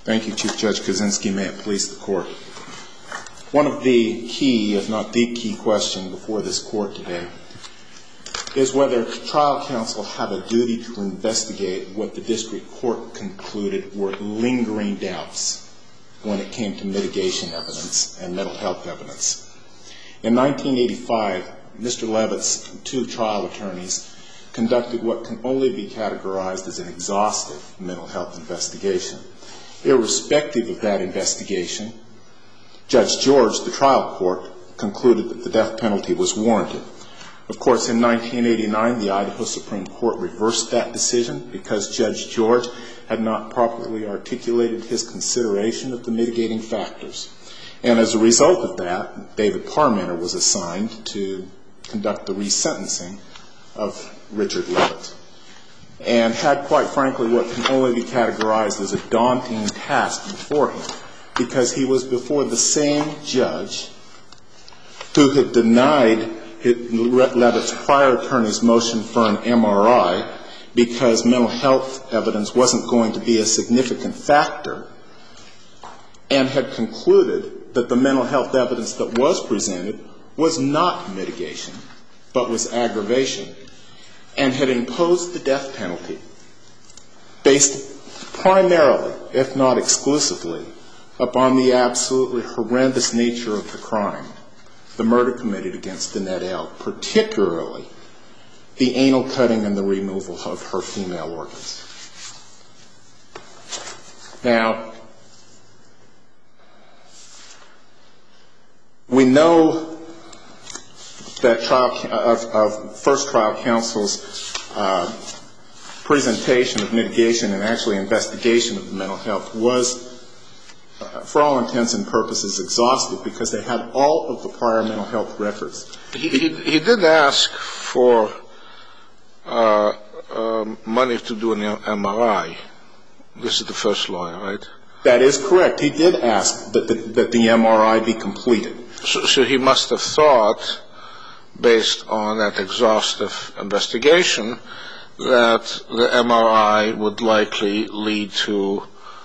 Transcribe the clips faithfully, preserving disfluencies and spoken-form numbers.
Thank you, Chief Judge Kaczynski. May it please the Court. One of the key, if not the key question before this Court today is whether trial counsel have a duty to investigate what the district court concluded were lingering doubts when it came to mitigation evidence and mental health evidence. In nineteen eighty-five, Mister Levitt's two trial attorneys conducted what can only be categorized as an exhaustive mental health investigation. Irrespective of that investigation, Judge George, the trial court, concluded that the death penalty was warranted. Of course, in nineteen eighty-nine, the Idaho Supreme Court reversed that decision because Judge George had not properly articulated his consideration of the mitigating factors. And as a result of that, David Parmenter was assigned to conduct the resentencing of Richard Levitt, and had, quite frankly, what can only be categorized as a daunting task before him, because he was before the same judge who had denied Levitt's prior attorney's motion for an M R I because mental health evidence wasn't going to be a significant factor, and had concluded that the mental health evidence that was presented was not mitigation, but was aggravation, and had imposed the death penalty based primarily, if not exclusively, upon the absolutely horrendous nature of the crime, the murder committed against Danette L., particularly the anal cutting and the removal of her female organs. Now, we know that trial, of, of first trial counsel's uh, presentation of mitigation and actually investigation of the mental health was, uh, for all intents and purposes, exhaustive because they had all of the prior mental health records. He, he, he did ask for uh, uh, money to do an M R I. This is the first lawyer, right? That is correct. He did ask that the, that the M R I be completed. So, so he must have thought, based on that exhaustive investigation, that the M R I would likely lead to,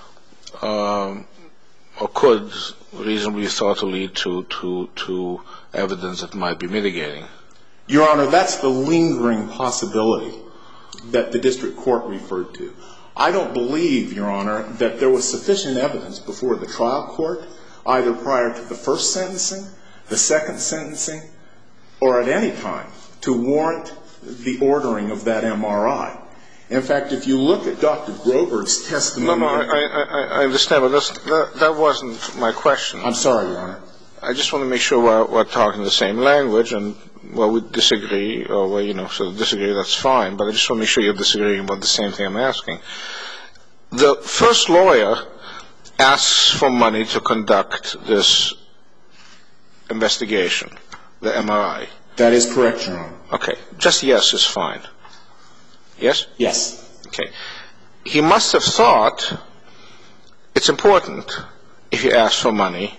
um, or could reasonably thought to lead to, to, to evidence that might be mitigating. Your Honor, that's the lingering possibility that the district court referred to. I don't believe, Your Honor, that there was sufficient evidence before the trial court, either prior to the first sentencing, the second sentencing, or at any time, to warrant the ordering of that M R I. In fact, if you look at Doctor Groberg's testimony... No, no, I, I, I understand, but that's, that, that wasn't my question. I'm sorry, Your Honor. I just want to make sure we're, we're talking the same language, and well, we disagree, or well, you know, so disagree, that's fine, but I just want to make sure you're disagreeing about the same thing I'm asking. The first lawyer asks for money to conduct this investigation, the M R I. That is correct, Your Honor. Okay. Just yes is fine. Yes? Yes. Okay. He must have thought it's important, if you ask for money,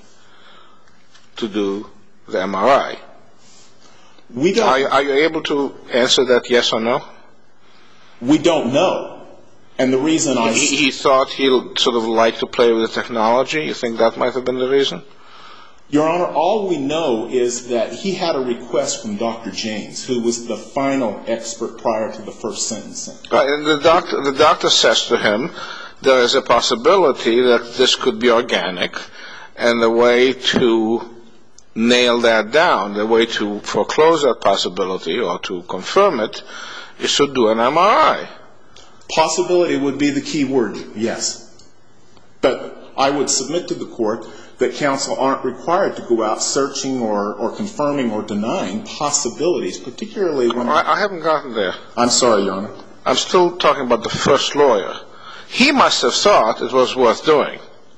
to do the M R I. We don't... Are, are you able to answer that yes or no? We don't know. And the reason I... He, he thought he sort of liked to play with the technology? You think that might have been the reason? Your Honor, all we know is that he had a request from Doctor James, who was the final expert prior to the first sentencing. Right, and the doctor, the doctor says to him, there is a possibility that this could be organic, and the way to nail that down, the way to foreclose that possibility or to confirm it, is to do an M R I. Possibility would be the key word, yes. But I would submit to the court that counsel aren't required to go out searching or, or confirming or denying possibilities, particularly when... I, I haven't gotten there. I'm sorry, Your Honor. I'm still talking about the first lawyer. He must have thought it was worth doing.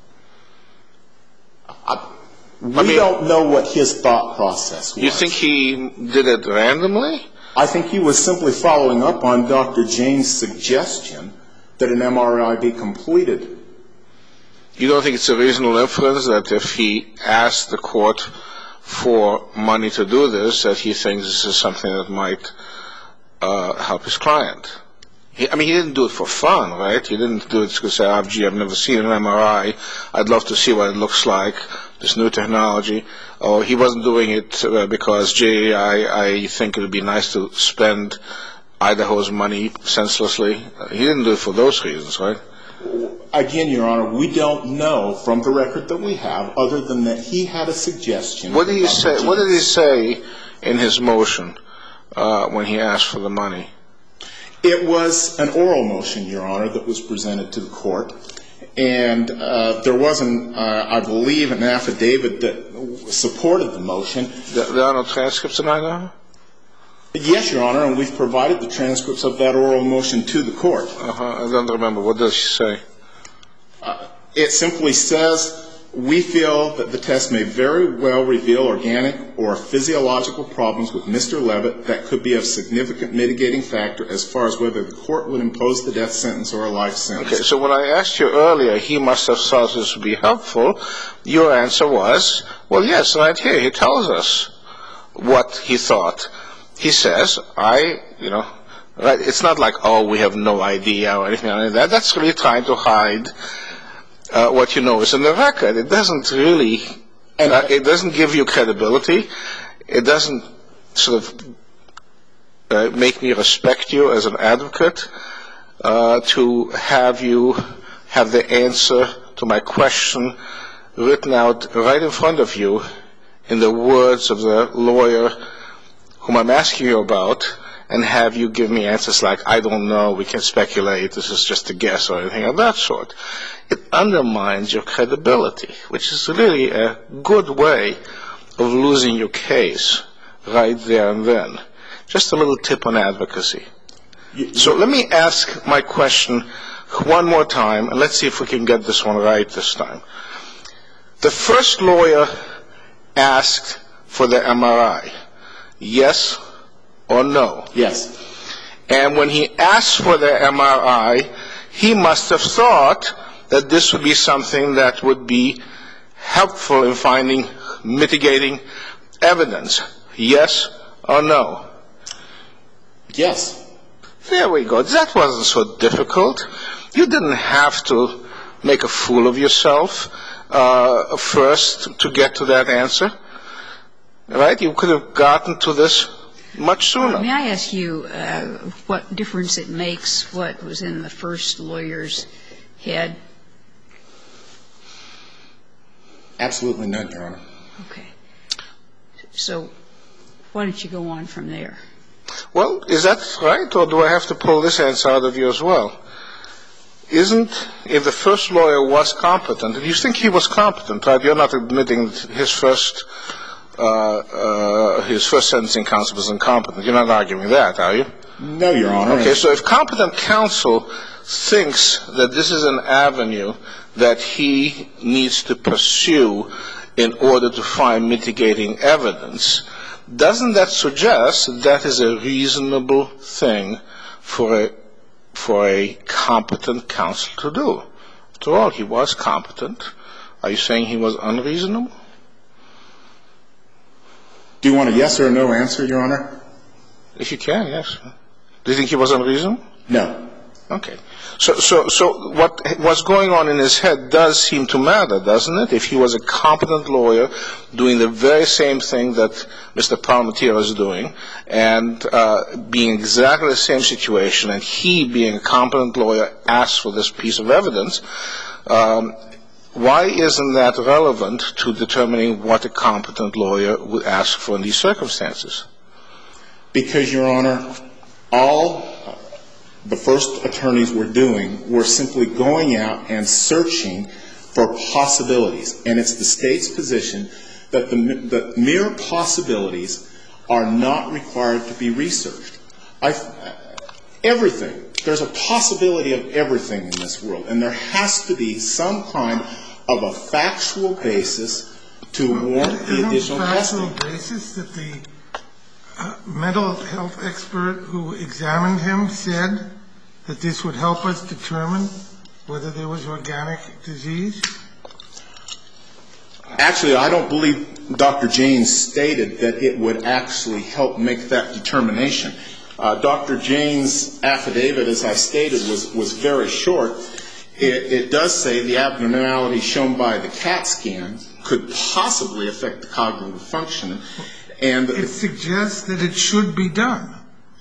I, we I mean, don't know what his thought process was. You think he did it randomly? I think he was simply following up on Doctor James' suggestion that an M R I be completed. You don't think it's a reasonable inference that if he asked the court for money to do this, that he thinks this is something that might uh, help his client? He, I mean, he didn't do it for fun, right? He didn't do it to say, oh, gee, I've never seen an M R I. I'd love to see what it looks like, this new technology. Or he wasn't doing it uh, because, gee, I, I think it would be nice to spend Idaho's money senselessly. He didn't do it for those reasons, right? Again, Your Honor, we don't know from the record that we have, other than that he had a suggestion. What did he say? What did he say in his motion uh, when he asked for the money? It was an oral motion, Your Honor, that was presented to the court, and uh, there was, an, uh, I believe, an affidavit that supported the motion. There are no transcripts in Idaho? Yes, Your Honor, and we've provided the transcripts of that oral motion to the court. Uh-huh. I don't remember. What does he say? Uh, it simply says, we feel that the test may very well reveal organic or physiological problems with Mister Levitt that could be a significant mitigating factor as far as whether the court would impose the death sentence or a life sentence. Okay, so when I asked you earlier, he must have thought this would be helpful, your answer was, well, yes, right here, he tells us what he thought. He says, I, you know, right, it's not like, oh, we have no idea or anything like that. That's really trying to hide Uh, what you know is in the record. It doesn't really, uh, it doesn't give you credibility. It doesn't sort of uh, make me respect you as an advocate uh, to have you have the answer to my question written out right in front of you in the words of the lawyer whom I'm asking you about, and have you give me answers like, I don't know, we can speculate, this is just a guess, or anything of that sort. It undermines your credibility, which is really a good way of losing your case right there and then. Just a little tip on advocacy. So let me ask my question one more time, and let's see if we can get this one right this time. The first lawyer asked for the M R I. Yes or no? Yes. And when he asked for the M R I, he must have thought that this would be something that would be helpful in finding mitigating evidence. Yes or no? Yes. There we go. That wasn't so difficult. You didn't have to make a fool of yourself uh, first to get to that answer. Right? You could have gotten to this much sooner. May I ask you uh, what difference it makes what was in the first lawyer's head? Absolutely none, Your Honor. Okay. So why don't you go on from there? Well, is that right, or do I have to pull this answer out of you as well? Isn't, if the first lawyer was competent, and you think he was competent, right? You're not admitting his first uh, uh, his first sentencing counsel was incompetent. You're not arguing that, are you? No, Your Honor. Okay, so if competent counsel thinks that this is an avenue that he needs to pursue in order to find mitigating evidence, doesn't that suggest that that is a reasonable thing for a for a competent counsel to do? After all, he was competent. Are you saying he was unreasonable? Do you want a yes or a no answer, Your Honor? If you can, yes. Do you think he was unreasonable? No. Okay. So, so, so what was going on in his head does seem to matter, doesn't it? If he was a competent lawyer doing the very same thing that Mister Palmatier is doing, and uh, being exactly the same situation, and he, being a competent lawyer, asked for this piece of evidence, um, why isn't that relevant to determining what a competent lawyer would ask for in these circumstances? Because, Your Honor, all the first attorneys were doing were simply going out and searching for possibilities. And it's the State's position that the, the mere possibilities are not required to be researched. I, everything, there's a possibility of everything in this world, and there has to be some kind of a factual basis to warrant the additional testing. Isn't the factual basis that the uh, mental health expert who examined him said that this would help us determine whether there was organic disease? Actually, I don't believe Doctor James stated that it would actually help make that determination. Uh, Uh, Doctor Jane's affidavit, as I stated, was, was very short. It, it does say the abnormality shown by the CAT scan could possibly affect the cognitive function. And it suggests that it should be done.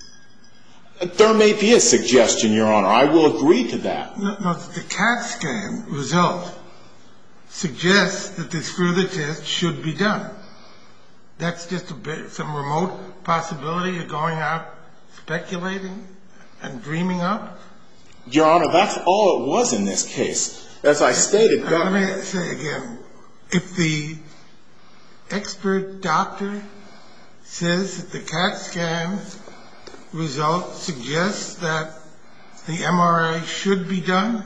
There may be a suggestion, Your Honor. I will agree to that. No, no, the CAT scan result suggests that this further test should be done. That's just a bit, some remote possibility of going out speculating and dreaming up? Your Honor, that's all it was in this case. As I stated... Uh, let me say again. If the expert doctor says that the CAT scan result suggests that the M R I should be done,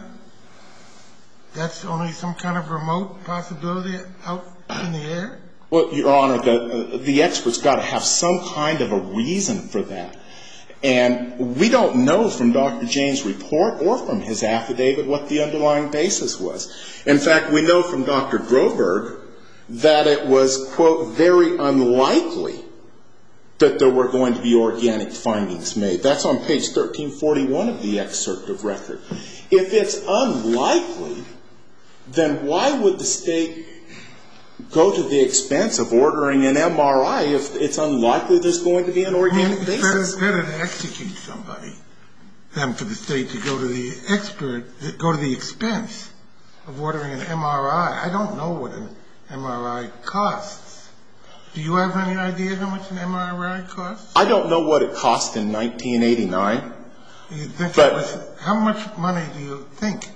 that's only some kind of remote possibility out in the air? Well, Your Honor, the, uh, the expert's got to have some kind of a reason for that. And we don't know from Doctor Jane's report or from his affidavit what the underlying basis was. In fact, we know from Doctor Groberg that it was, quote, very unlikely that there were going to be organic findings made. That's on page thirteen forty-one of the excerpt of record. If it's unlikely, then why would the state go to the expense of ordering an M R I if it's unlikely there's going to be an organic basis? It's better, better to execute somebody than for the state to go to the expert, go to the expense of ordering an M R I. I don't know what an M R I costs. Do you have any idea how much an M R I costs? I don't know what it cost in nineteen eighty-nine. You think but it was, how much money do you think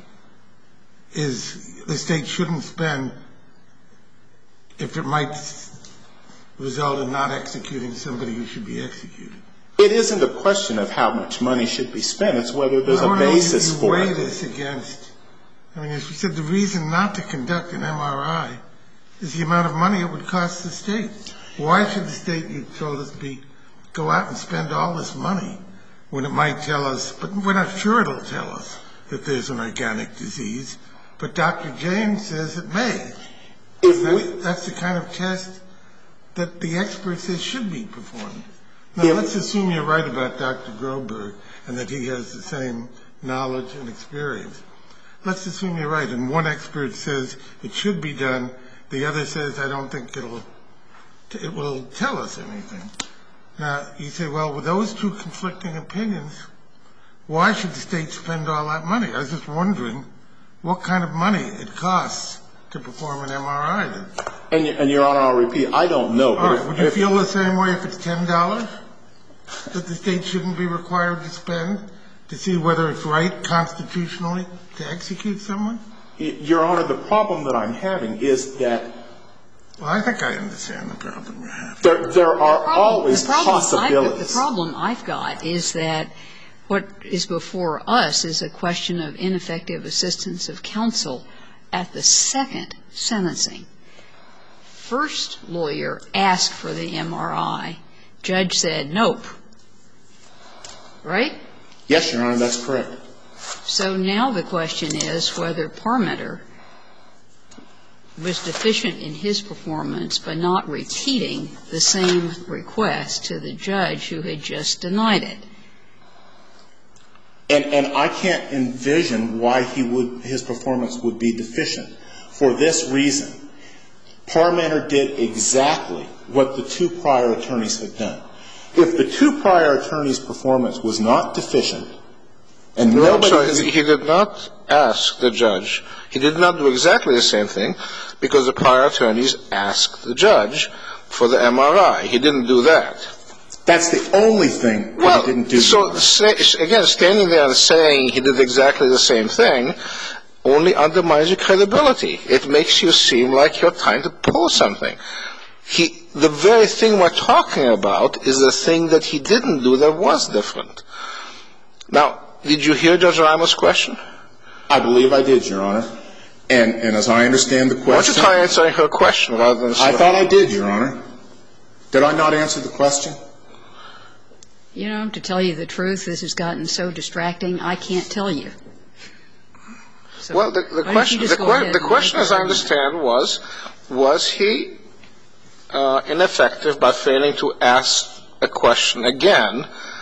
is the state shouldn't spend if it might result in not executing somebody who should be executed? It isn't a question of how much money should be spent. It's whether there's well, a basis you, you for weigh it. This against, I mean, as you said, the reason not to conduct an M R I is the amount of money it would cost the state. Why should the state, you told us, be go out and spend all this money when it might tell us, but we're not sure it'll tell us that there's an organic disease, but Doctor James says it may. If that, we, that's the kind of test that the expert says should be performed. Now, if, let's assume you're right about Doctor Groberg and that he has the same knowledge and experience. Let's assume you're right, and one expert says it should be done, the other says, I don't think it'll, it will tell us anything. Now, you say, well, with those two conflicting opinions, why should the state spend all that money? I was just wondering what kind of money it costs to perform an M R I. And, and Your Honor, I'll repeat, I don't know. All right, if, would you if, feel the same way if it's ten dollars that the state shouldn't be required to spend to see whether it's right constitutionally to execute someone? Your Honor, the problem that I'm having is that well, I think I understand the problem you're having. There, there are the problem, always the problem possibilities. I've, the problem I've got is that what is before us is a question of ineffective assistance of counsel at the second sentencing. First lawyer asked for the M R I. Judge said nope. Right? Yes, Your Honor, that's correct. So now the question is whether Parmenter was deficient in his performance by not repeating the same request to the judge who had just denied it. And, and I can't envision why he would, his performance would be deficient. For this reason, Parmenter did exactly what the two prior attorneys had done. If the two prior attorneys' performance was not deficient, and no, nobody... I'm sorry, he did not ask the judge. He did not do exactly the same thing because the prior attorneys asked the judge for the M R I. He didn't do that. That's the only thing that well, he didn't do. So, say, again, standing there and saying he did exactly the same thing only undermines your credibility. It makes you seem like you're trying to pull something. He, the very thing we're talking about is the thing that he didn't do that was different. Now, did you hear Judge Ramos' question? I believe I did, Your Honor. And, and as I understand the question... Why don't you try answering her question rather than... I thought I did, Your Honor. Did I not answer the question? You know, to tell you the truth, this has gotten so distracting, I can't tell you. So well, the, the question, the, que- the question as I understand was, was he uh, ineffective by failing to ask a question again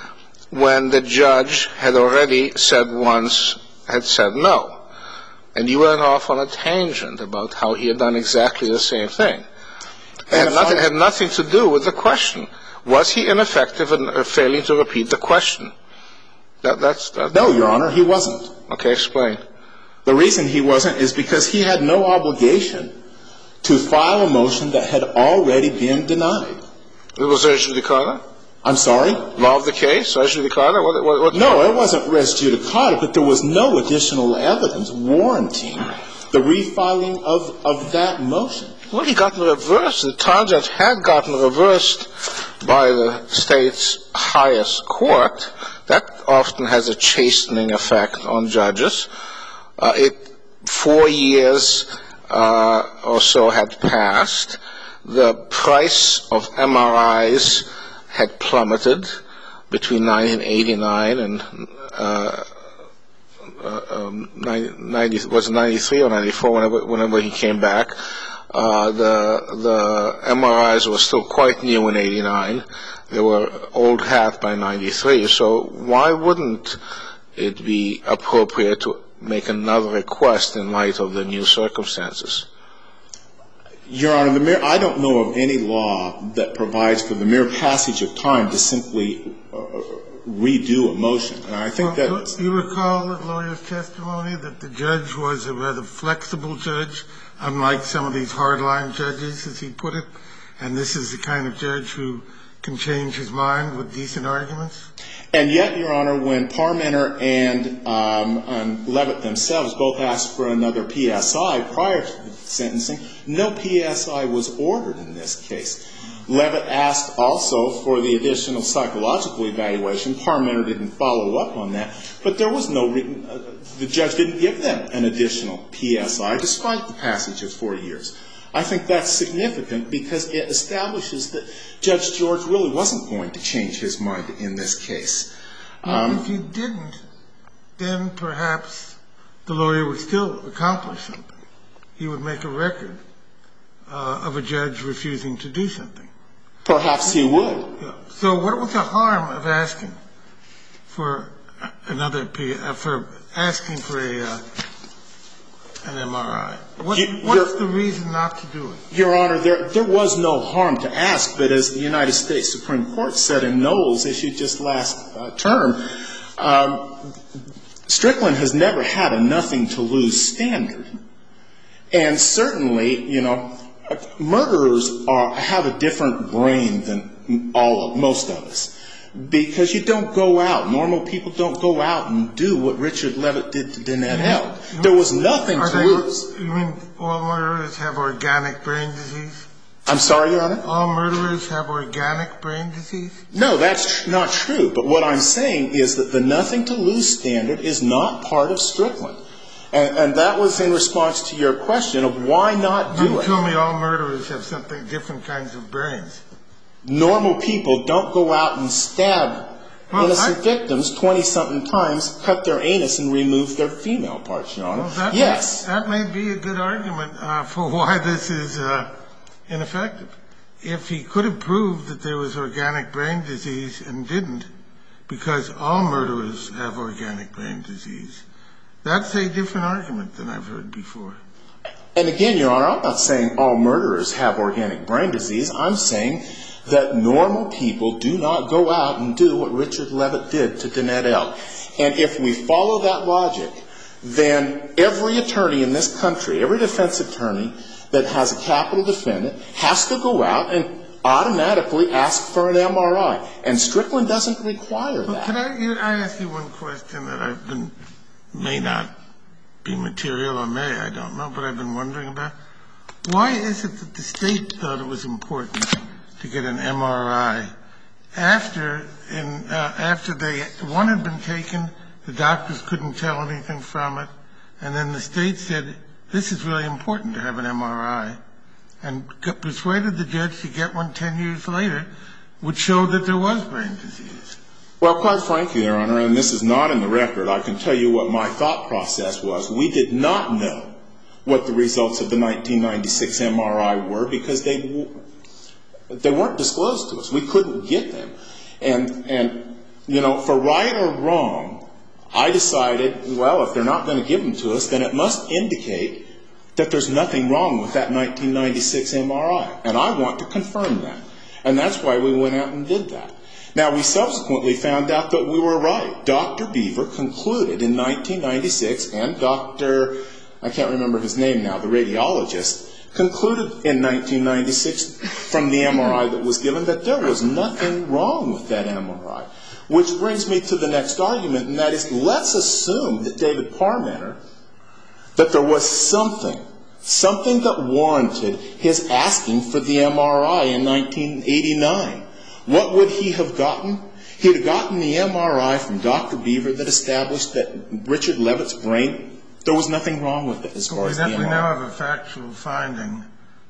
when the judge had already said once, had said no. And you went off on a tangent about how he had done exactly the same thing. It had nothing, had nothing to do with the question. Was he ineffective in failing to repeat the question? That, that's, that, No, Your Honor, he wasn't. Okay, explain. The reason he wasn't is because he had no obligation to file a motion that had already been denied. It was res judicata? I'm sorry? Law of the case? Res judicata? What, what, what? No, it wasn't res judicata, but there was no additional evidence warranting the refiling of, of that motion. Well, he got reversed. The trial judge had gotten reversed by the state's highest court. That often has a chastening effect on judges. Uh, it, four years uh, or so had passed. The price of M R Is had plummeted between nineteen eighty-nine and uh, uh, um, ninety, was it ninety-three or ninety-four, whenever, whenever he came back. Uh, the the M R Is were still quite new in eighty-nine. They were old hat by ninety-three. So why wouldn't it be appropriate to make another request in light of the new circumstances? Your Honor, the mere, I don't know of any law that provides for the mere passage of time to simply uh, redo a motion. And I think well, that... You recall the lawyer's testimony that the judge was a rather flexible judge, unlike some of these hardline judges, as he put it, and this is the kind of judge who can change his mind with decent arguments? And yet, Your Honor, when Parmenter and, um, and Levitt themselves both asked for another P S I prior to the sentencing, no P S I was ordered in this case. Levitt asked also for the additional psychological evaluation. Parmenter didn't follow up on that. But there was no written, uh, the judge didn't give them an additional P S I despite the passage of four years. I think that's significant because it establishes that Judge George really wasn't going to change his mind in this case. Um, well, if he didn't, then perhaps the lawyer would still accomplish something. He would make a record uh, of a judge refusing to do something. Perhaps he would. Yeah. So what was the harm of asking for another P, uh, for asking for a uh, an M R I? What, you, what's the reason not to do it? Your Honor, there there was no harm to ask, but as the United States Supreme Court said in Knowles, issued just last uh, term, um, Strickland has never had a nothing-to-lose standard. And certainly, you know, murderers are, have a different brain than all of, most of us. Because you don't go out. Normal people don't go out and do what Richard Levitt did to Danette Held. There was nothing Are to they, lose. You mean all murderers have organic brain disease? I'm sorry, Your Honor? All murderers have organic brain disease? No, that's tr- not true. But what I'm saying is that the nothing-to-lose standard is not part of Strickland. And, and that was in response to your question of why not do you it. Tell me all murderers have something, different kinds of brains. Normal people don't go out and stab well, innocent I, victims twenty-something times, cut their anus, and remove their female parts, Your Honor. Well, that yes. May, that may be a good argument uh, for why this is uh, ineffective. If he could have proved that there was organic brain disease and didn't, because all murderers have organic brain disease, that's a different argument than I've heard before. And again, Your Honor, I'm not saying all murderers have organic brain disease. I'm saying that normal people do not go out and do what Richard Levitt did to Danette Held. And if we follow that logic, then every attorney in this country, every defense attorney that has a capital defendant has to go out and automatically ask for an M R I. And Strickland doesn't require that. Well, can I, you, I ask you one question that I've been, may not be material or may, I don't know, but I've been wondering about. Why is it that the state thought it was important to get an M R I after in uh, after they one had been taken, the doctors couldn't tell anything from it, and then the state said this is really important to have an M R I, and persuaded the judge to get one ten years later, which showed that there was brain disease. Well, quite frankly, Your Honor, and this is not in the record, I can tell you what my thought process was. We did not know what the results of the nineteen ninety-six M R I were because they They weren't disclosed to us. We couldn't get them. And and you know, for right or wrong, I decided, well, if they're not going to give them to us, then it must indicate that there's nothing wrong with that nineteen ninety-six M R I. And I want to confirm that. And that's why we went out and did that. Now, we subsequently found out that we were right. Doctor Beaver concluded in nineteen ninety-six, and Doctor, I can't remember his name now, the radiologist, concluded in nineteen ninety-six from the M R I that was given that there was nothing wrong with that M R I. Which brings me to the next argument, and that is, let's assume that David Parmenter, that there was something, something that warranted his asking for the M R I in nineteen eighty-nine. What would he have gotten? He'd have gotten the M R I from Doctor Beaver that established that Richard Levitt's brain, there was nothing wrong with it as far well, as the M R I. We now have a factual finding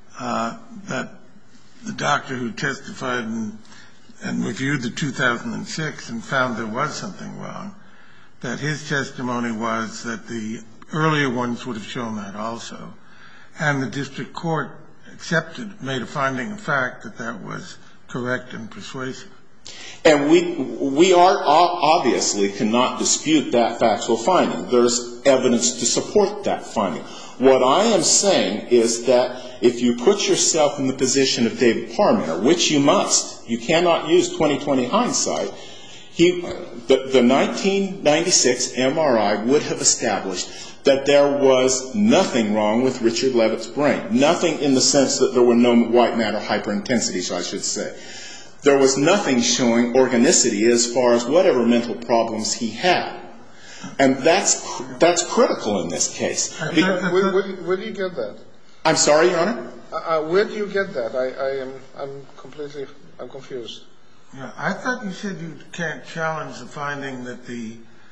uh, that the doctor who testified and, and reviewed the two thousand six and found there was something wrong, that his testimony was that the earlier ones would have shown that also. And the district court accepted, made a finding of fact that that was correct and persuasive. And we we are obviously cannot dispute that factual finding. There's evidence to support that finding. What I am saying is that if you put yourself in the position of David Parmenter, which you must, you cannot use twenty twenty hindsight, he, the, the nineteen ninety-six M R I would have established that there was nothing wrong with Richard Levitt's brain. Nothing in the sense that there were no white matter hyperintensities, I should say. There was nothing showing organicity as far as whatever mental problems he had. And that's that's critical in this case. Where, where, where, where do you get that? I'm sorry, Your Honor? Uh, where do you get that? I, I am I'm completely I'm confused. Yeah, I thought you said you can't challenge the finding that the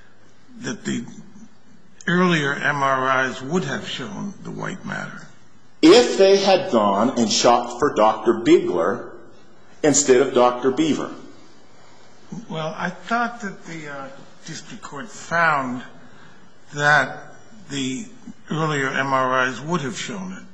that the earlier M R Is would have shown the white matter. If they had gone and shot for Doctor Bigler instead of Doctor Beaver. Well, I thought that the uh, district court found that the earlier M R Is would have shown it.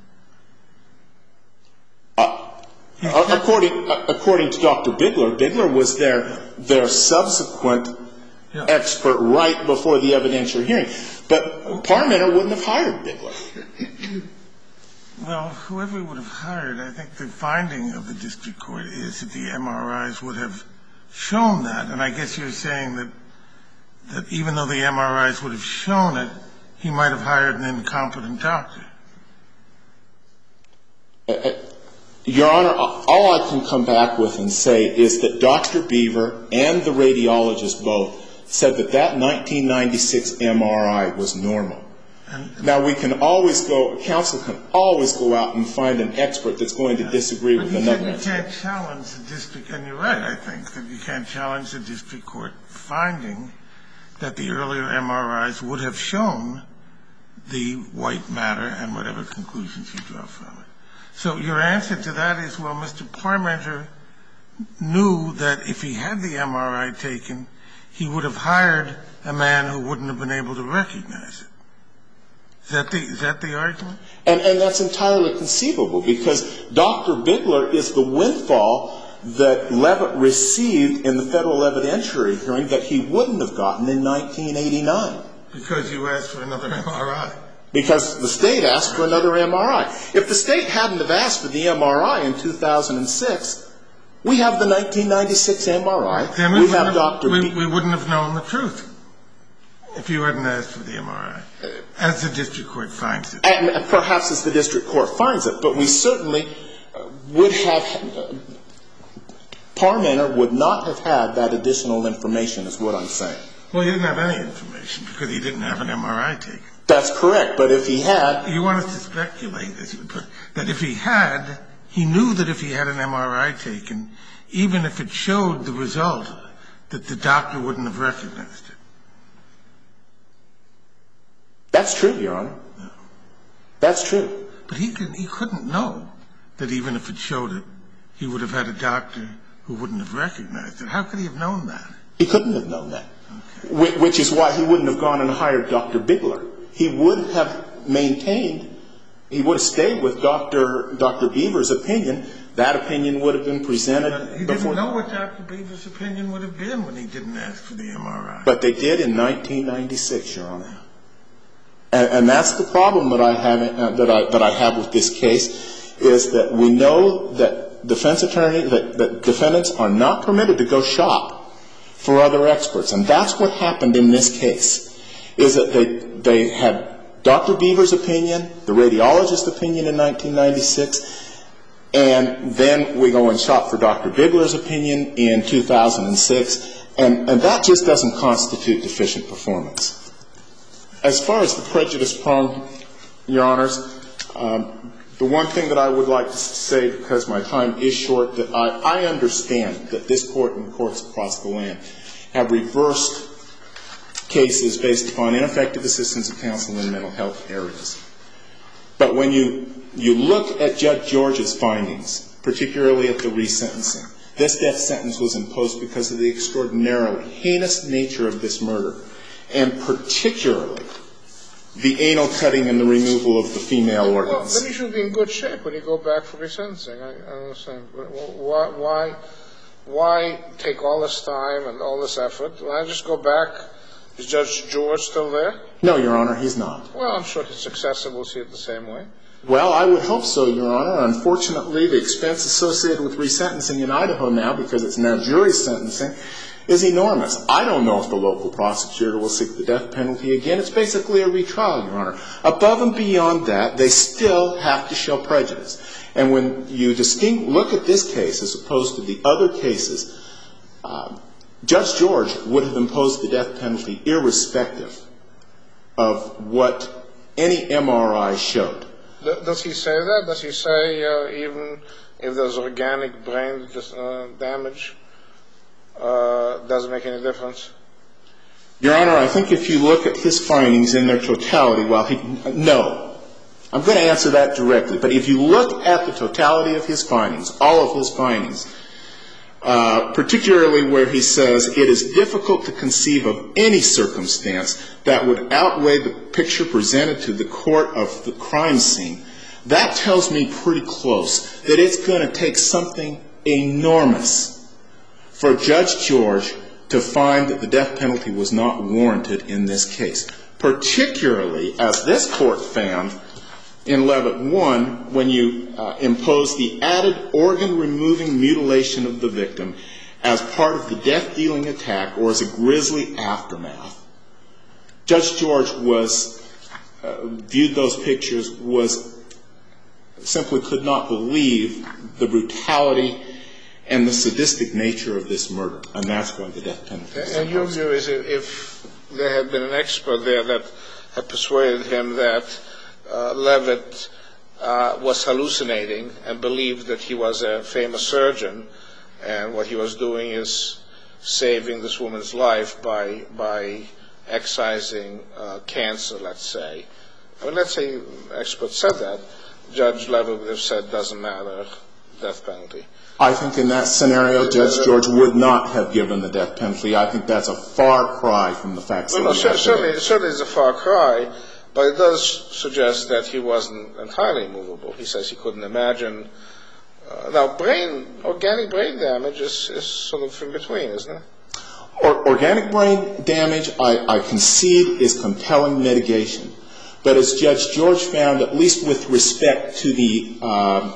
Uh, according, uh, according to Doctor Bigler, Bigler was their, their subsequent yeah. expert right before the evidentiary hearing. But Parmenter wouldn't have hired Bigler. Well, whoever would have hired, I think the finding of the district court is that the M R Is would have shown that. And I guess you're saying that that even though the M R Is would have shown it, he might have hired an incompetent doctor. Uh, Your Honor, all I can come back with and say is that Doctor Beaver and the radiologist both said that that nineteen ninety-six M R I was normal. Now, we can always go, counsel can always go out and find an expert that's going to disagree with another expert. But you said you can't challenge the district, and you're right, I think, that you can't challenge the district court finding that the earlier M R Is would have shown the white matter and whatever conclusions you draw from it. So your answer to that is, well, Mister Parmenter knew that if he had the M R I taken, he would have hired a man who wouldn't have been able to recognize it. Is that the, is that the argument? And, and that's entirely conceivable, because Doctor Bigler is the windfall that Levitt received in the federal evidentiary hearing that he wouldn't have gotten in nineteen eighty-nine. Because you asked for another M R I. Because the state asked for another M R I. If the state hadn't have asked for the M R I in two thousand six, we have the nineteen ninety-six M R I. Then we, we have have, Doctor we, B- we wouldn't have known the truth if you hadn't asked for the M R I, as the district court finds it. And perhaps as the district court finds it, but we certainly would have, uh, Parmenter would not have had that additional information, is what I'm saying. Well, he didn't have any information because he didn't have an M R I taken. That's correct, but if he had... You want us to speculate, as you would put, that if he had, he knew that if he had an M R I taken, even if it showed the result, that the doctor wouldn't have recognized it. That's true, Your Honor. No. That's true. But he, could, he couldn't know that even if it showed it, he would have had a doctor who wouldn't have recognized it. How could he have known that? He couldn't have known that, okay. Which is why he wouldn't have gone and hired Doctor Bigler. He would have maintained he would have stayed with Doctor Doctor Beaver's opinion. That opinion would have been presented But he before. didn't know what Doctor Beaver's opinion would have been when he didn't ask for the M R I. But they did in nineteen ninety-six, Your Honor. And, and that's the problem that I have uh, that I that I have with this case, is that we know that defense attorney that, that defendants are not permitted to go shop for other experts, and that's what happened in this case. Is that they they had Doctor Beaver's opinion, the radiologist's opinion in nineteen ninety-six. And then we go and shop for Doctor Bigler's opinion in two thousand six, and, and that just doesn't constitute deficient performance. As far as the prejudice prong, Your Honors, um, the one thing that I would like to say, because my time is short, that I, I understand that this Court and courts across the land have reversed cases based upon ineffective assistance of counsel in mental health areas. But when you You look at Judge George's findings, particularly at the resentencing. This death sentence was imposed because of the extraordinarily heinous nature of this murder, and particularly the anal cutting and the removal of the female organs. Well, then you should be in good shape when you go back for resentencing. I, I understand. Why, why, why take all this time and all this effort? Why not just go back? Is Judge George still there? No, Your Honor, he's not. Well, I'm sure his successor will see it the same way. Well, I would hope so, Your Honor. Unfortunately, the expense associated with resentencing in Idaho now, because it's now jury sentencing, is enormous. I don't know if the local prosecutor will seek the death penalty again. It's basically a retrial, Your Honor. Above and beyond that, they still have to show prejudice. And when you distinct, look at this case as opposed to the other cases, uh, Judge George would have imposed the death penalty irrespective of what any M R I showed. Does he say that? Does he say uh, even if there's organic brain uh, damage, uh, doesn't make any difference? Your Honor, I think if you look at his findings in their totality, well, he, no. I'm going to answer that directly. But if you look at the totality of his findings, all of his findings, uh, particularly where he says it is difficult to conceive of any circumstance that would outweigh the picture presented to the court of the crime scene, that tells me pretty close that it's going to take something enormous for Judge George to find that the death penalty was not warranted in this case, particularly as this court found in Levitt one, when you uh, impose the added organ-removing mutilation of the victim as part of the death-dealing attack or as a grisly aftermath. Judge George was, uh, viewed those pictures, was simply could not believe the brutality and the sadistic nature of this murder, and that's why the death penalty was imposed. And your view is if there had been an expert there that had persuaded him that Uh, Levitt uh, was hallucinating and believed that he was a famous surgeon, and what he was doing is saving this woman's life by by excising uh, cancer, let's say. I mean, let's say experts said that. Judge Levitt would have said, doesn't matter, death penalty. I think in that scenario, Judge George would not have given the death penalty. I think that's a far cry from the facts. Well, no, certainly, certainly it's a far cry. But it does suggest that he wasn't entirely immovable. He says he couldn't imagine. Uh, now, brain, organic brain damage is, is sort of in between, isn't it? Or, organic brain damage, I, I concede, is compelling mitigation. But as Judge George found, at least with respect to the, uh,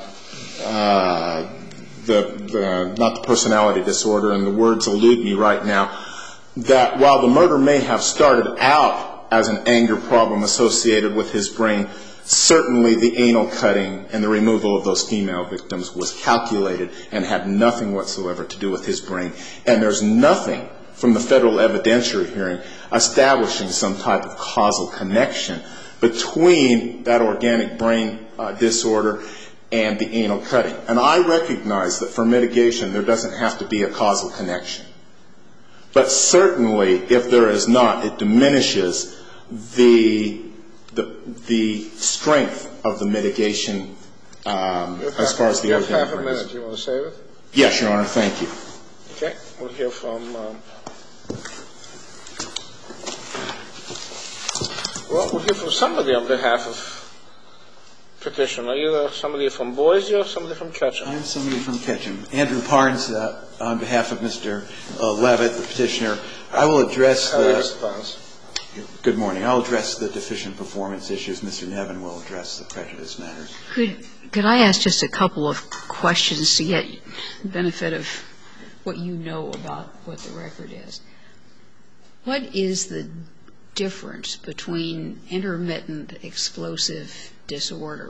uh, the, the not the personality disorder, and the words elude me right now, that while the murder may have started out as an anger problem associated with his brain, certainly the anal cutting and the removal of those female victims was calculated and had nothing whatsoever to do with his brain. And there's nothing from the federal evidentiary hearing establishing some type of causal connection between that organic brain uh, disorder and the anal cutting. And I recognize that for mitigation there doesn't have to be a causal connection. But certainly, if there is not, it diminishes the the, the strength of the mitigation um, as far as the organic brain. You have half a minute. Is. You want to save it? Yes, Your Honor. Thank you. Okay. We'll hear from. Um, well, we'll hear from somebody on behalf of petitioner? Are you somebody from Boise or somebody from Ketchum? I'm somebody from Ketchum. Andrew Parnes, uh, on behalf of Mister Uh, Levitt, the petitioner. I will address How are you, the... Mister Parnes? Good morning. I'll address the deficient performance issues. Mister Nevin will address the prejudice matters. Could could I ask just a couple of questions to get the benefit of what you know about what the record is? What is the difference between intermittent explosive disorder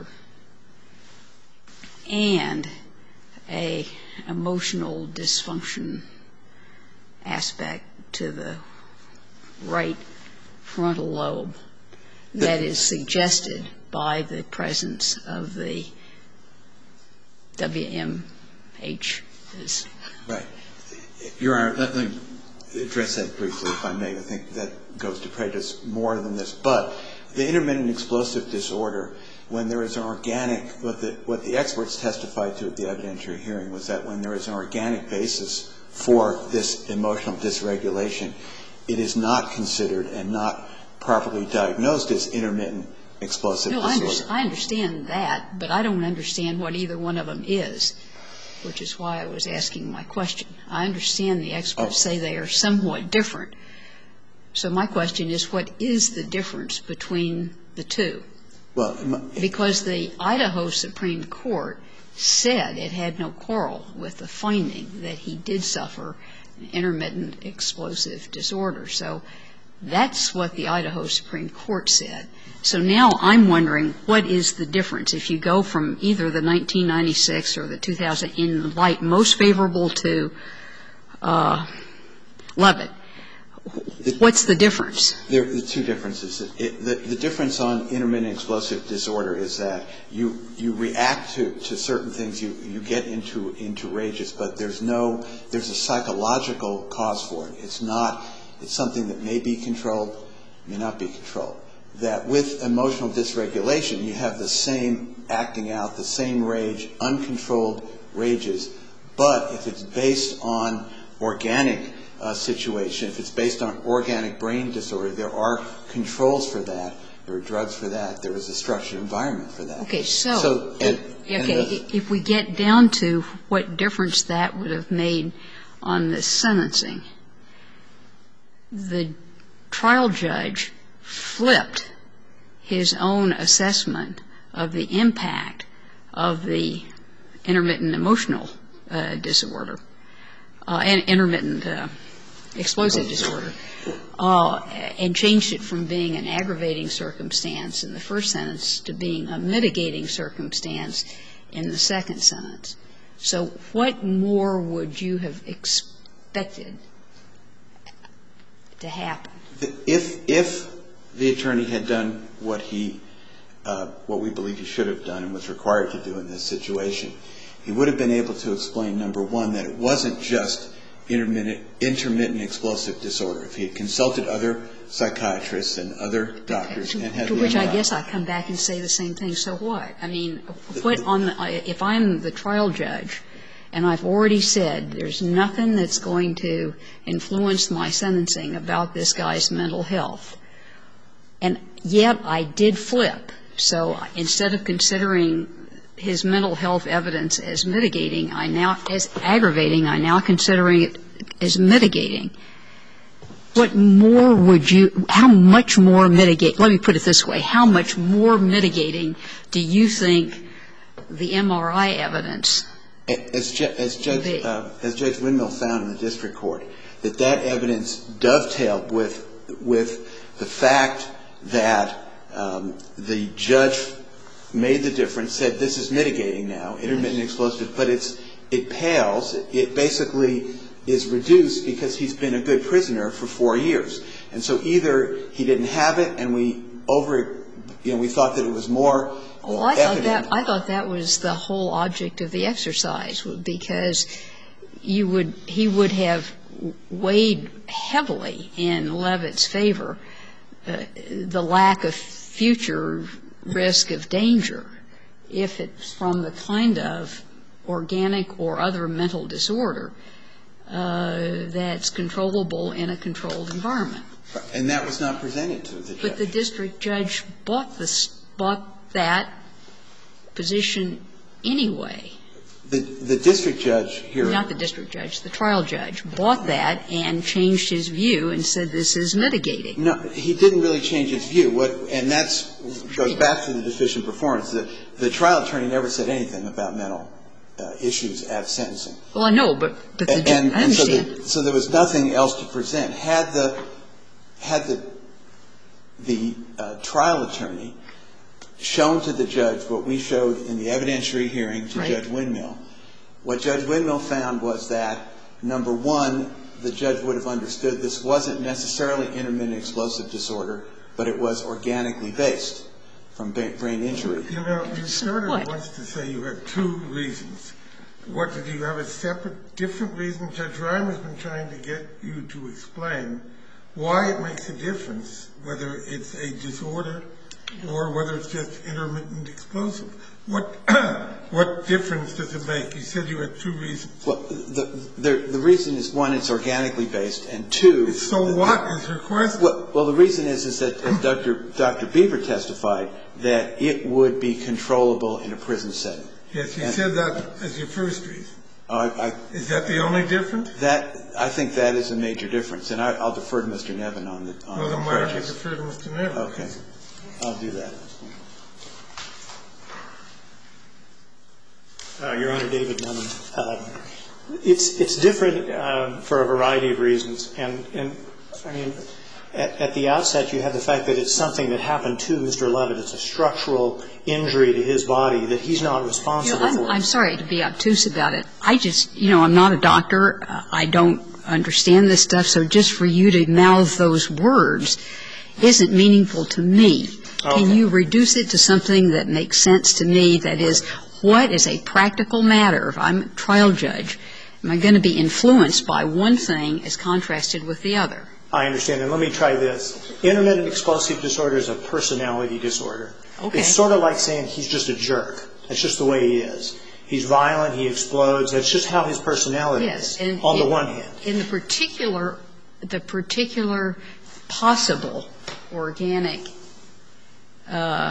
and a emotional dysfunction aspect to the right frontal lobe that is suggested by the presence of the W M Hs? Right. Your Honor, let me address that briefly, if I may. I think that goes to prejudice more than this. But the intermittent explosive disorder, when there is an organic, what the, what the experts testified to at the evidentiary hearing was that when there is an organic basis for this emotional dysregulation, it is not considered and not properly diagnosed as intermittent explosive no, disorder. I, under, I understand that, but I don't understand what either one of them is, which is why I was asking my question. I understand the experts oh. say they are somewhat different. So my question is, what is the difference between the two? Well, because the Idaho Supreme Court said it had no quarrel with the finding that he did suffer an intermittent explosive disorder. So that's what the Idaho Supreme Court said. So now I'm wondering, what is the difference? If you go from either the nineteen ninety-six or the two thousand in the light most favorable to uh, Levitt, what's the difference? There are two differences. It, the, the difference on intermittent explosive disorder is that you you react to, to certain things, you, you get into into rages, but there's no there's a psychological cause for it. It's not it's something that may be controlled, may not be controlled. That with emotional dysregulation, you have the same acting out, the same rage, uncontrolled rages, but if it's based on organic Uh, situation, if it's based on organic brain disorder, there are controls for that. There are drugs for that. There is a structured environment for that. Okay, so, so and, okay, and the, if we get down to what difference that would have made on the sentencing, the trial judge flipped his own assessment of the impact of the intermittent emotional uh, disorder uh, and intermittent uh, explosive disorder, uh, and changed it from being an aggravating circumstance in the first sentence to being a mitigating circumstance in the second sentence. So what more would you have expected to happen? If if the attorney had done what he, uh, what we believe he should have done and was required to do in this situation, he would have been able to explain, number one, that it wasn't just intermittent, intermittent explosive disorder. If he had consulted other psychiatrists and other doctors to, and had to the which M R I. I guess I come back and say the same thing. So what? I mean, what on the, if I'm the trial judge and I've already said there's nothing that's going to influence my sentencing about this guy's mental health, and yet I did flip. So instead of considering his mental health evidence as mitigating, I now, as aggravating, I now considering it as mitigating. What more would you, how much more mitigate, let me put it this way, how much more mitigating do you think the M R I evidence as, Ju- as, Judge, uh, as Judge Windmill found in the district court, that that evidence dovetailed with, with the fact that um, the judge made the difference, said this is mitigating now, intermittent explosive, but it's it pales. It basically is reduced because he's been a good prisoner for four years. And so either he didn't have it and we over, you know, we thought that it was more Well, I evident. thought that I thought that was the whole object of the exercise, because you would he would have weighed heavily in Levitt's favor uh, the lack of future risk of danger if it's from the kind of organic or other mental disorder uh, that's controllable in a controlled environment. And that was not presented to the judge. But the district judge bought this, bought that position anyway. The, the district judge here. Not the district judge. The trial judge bought that and changed his view and said this is mitigating. No, he didn't really change his view. What, and that's goes back to the deficient performance. The, the trial attorney never said anything about mental uh, issues at sentencing. Well, I know, but, but the, and, I and so, understand. the, so there was nothing else to present. Had the had the the uh, trial attorney shown to the judge what we showed in the evidentiary hearing to right. Judge Windmill, what Judge Windmill found was that, number one, the judge would have understood this wasn't necessarily intermittent explosive disorder, but it was organically based from brain injury. You know, you started what? once to say you had two reasons. What, did you have a separate, different reason? Judge Reimer's been trying to get you to explain why it makes a difference, whether it's a disorder or whether it's just intermittent explosive. What what difference does it make? You said you had two reasons. Well, the the, the reason is, one, it's organically based, and two. So what is her question? Well, well, the reason is is that as Doctor Doctor Beaver testified, that it would be controllable in a prison setting. Yes, you and, said that as your first reason. Uh, I, is that the only difference? That I think that is a major difference, and I, I'll defer to Mister Nevin on the on well, the then why don't you prejudice. defer to Mister Nevin? Okay, I'll do that. Uh, Your Honor, David Nevin. Uh, it's it's different uh, for a variety of reasons, and and I mean, at, at the outset, you have the fact that it's something that happened to Mister Levitt. It's a structural injury to his body that he's not responsible you know, I'm, for. I'm sorry to be obtuse about it. I just, you know, I'm not a doctor. Uh, I don't understand this stuff. So just for you to mouth those words isn't meaningful to me. Okay. Can you reduce it to something that makes sense to me? That is, what is a practical matter? If I'm a trial judge, am I going to be influenced by one thing as contrasted with the other? I understand. And let me try this. Intermittent explosive disorder is a personality disorder. Okay. It's sort of like saying he's just a jerk. That's just the way he is. He's violent. He explodes. That's just how his personality yes, is, and on in, the one hand. In the particular, the particular possible organic uh,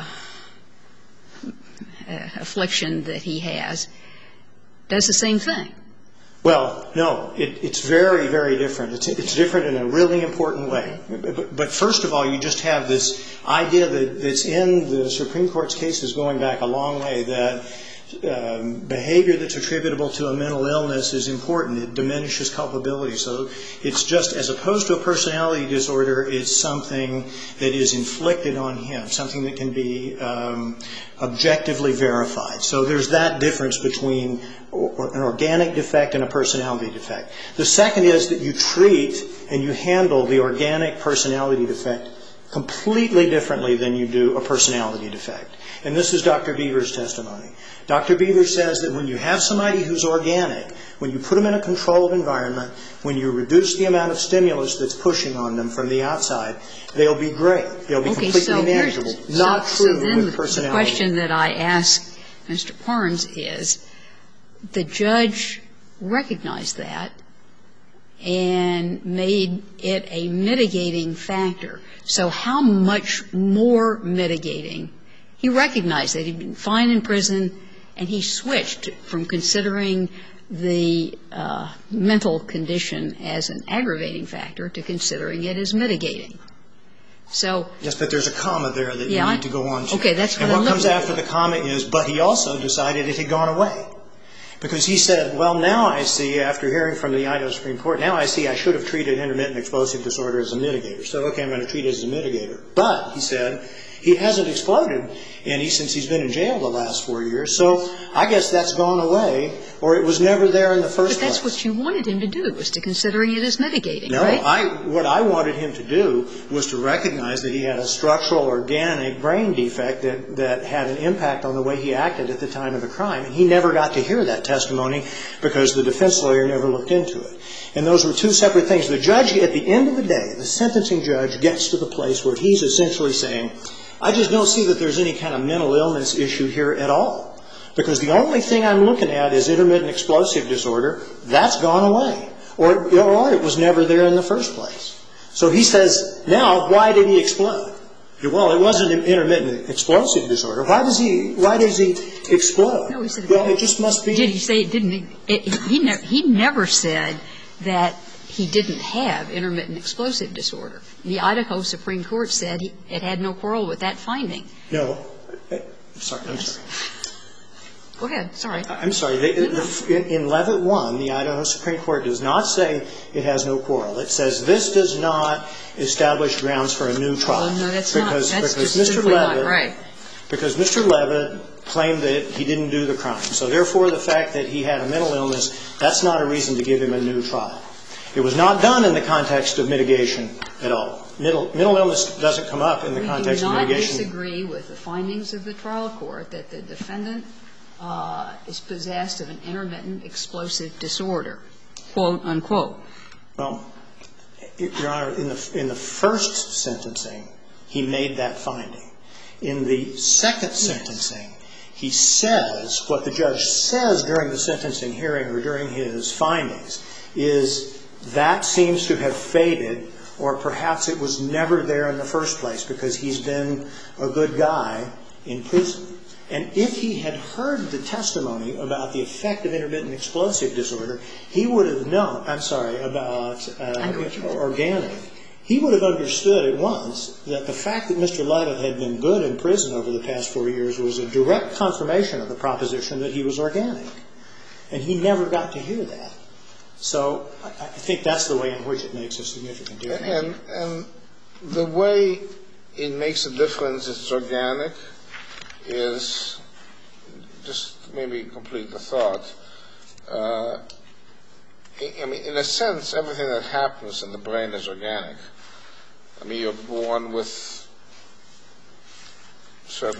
affliction that he has does the same thing. Well, no, it, it's very, very different. It's, it's different in a really important way. But, but first of all, you just have this idea that, that's in the Supreme Court's cases going back a long way, that um, behavior that's attributable to a mental illness is important. It diminishes culpability. So it's just, as opposed to a personality disorder, it's something that is inflicted on him, something that can be um, objectively verified. So there's that difference between an organic defect and a personality defect. The second is that you treat and you handle the organic personality defect completely differently than you do a personality defect. And this is Doctor Beaver's testimony. Doctor Beaver says that when you have somebody who's organic, when you put them in a controlled environment, when you reduce the amount of stimulus that's pushing on them from the outside, they'll be great. They'll be okay, completely so manageable. So, Not true so then with the, personality. The question that I ask Mister Parnes is, the judge recognized that and made it a mitigating factor. So how much more mitigating? He recognized that he'd been fine in prison, and he switched from considering the uh, mental condition as an aggravating factor to considering it as mitigating. So yes, but there's a comma there that yeah, you need to go on to. Okay, that's what and I'm what comes looking after for. the comma is, but he also decided it had gone away. Because he said, well, now I see, after hearing from the Idaho Supreme Court, now I see I should have treated intermittent explosive disorder as a mitigator. So, okay, I'm going to treat it as a mitigator. But, he said, he hasn't exploded any since he's been in jail the last four years. So I guess that's gone away, or it was never there in the first place. But that's what you wanted him to do, was to considering it as mitigating, no, right? I, what I wanted him to do was to recognize that he had a structural organic brain defect that, that had an impact on the way he acted at the time of the crime. And he never got to hear that testimony because the defense lawyer never looked into it. And those were two separate things. The judge, at the end of the day, the sentencing judge gets to the place where he's essentially saying, I just don't see that there's any kind of mental illness issue here at all. Because the only thing I'm looking at is intermittent explosive disorder. That's gone away. Or, or it was never there in the first place. So he says, now, why did he explode? Well, it wasn't an intermittent explosive disorder. Why does he Why does he explode? No, he said well, it just must be. Did he say it didn't? It, he, ne- he never said that he didn't have intermittent explosive disorder. The Idaho Supreme Court said he, it had no quarrel with that finding. No. Sorry. I'm sorry. Go ahead. Sorry. I'm sorry. The, the, in, in Levitt one, the Idaho Supreme Court does not say it has no quarrel. It says this does not establish grounds for a new trial. Well, no, that's because, not. That's because just Mister simply Levitt, not right. Because Mister Levitt claimed that he didn't do the crime. So therefore, the fact that he had a mental illness, that's not a reason to give him a new trial. It was not done in the context of mitigation at all. Mental, mental illness doesn't come up in the context of mitigation. We do not disagree with the findings of the trial court that the defendant uh, is possessed of an intermittent explosive disorder, quote, unquote. Well, Your Honor, in the, in the first sentencing, he made that finding. In the second sentencing, he says, what the judge says during the sentencing hearing or during his findings is that seems to have faded, or perhaps it was never there in the first place because he's been a good guy in prison. And if he had heard the testimony about the effect of intermittent explosive disorder, he would have known, I'm sorry, about uh, organic, he would have understood at once that the fact that Mister Levitt had been good in prison over the past four years was a direct confirmation of the proposition that he was organic. And he never got to hear that. So I think that's the way in which it makes a significant difference. And, and the way it makes a difference it's organic is, just maybe complete the thought, uh, I mean, in a sense, everything that happens in the brain is organic. I mean, you're born with certain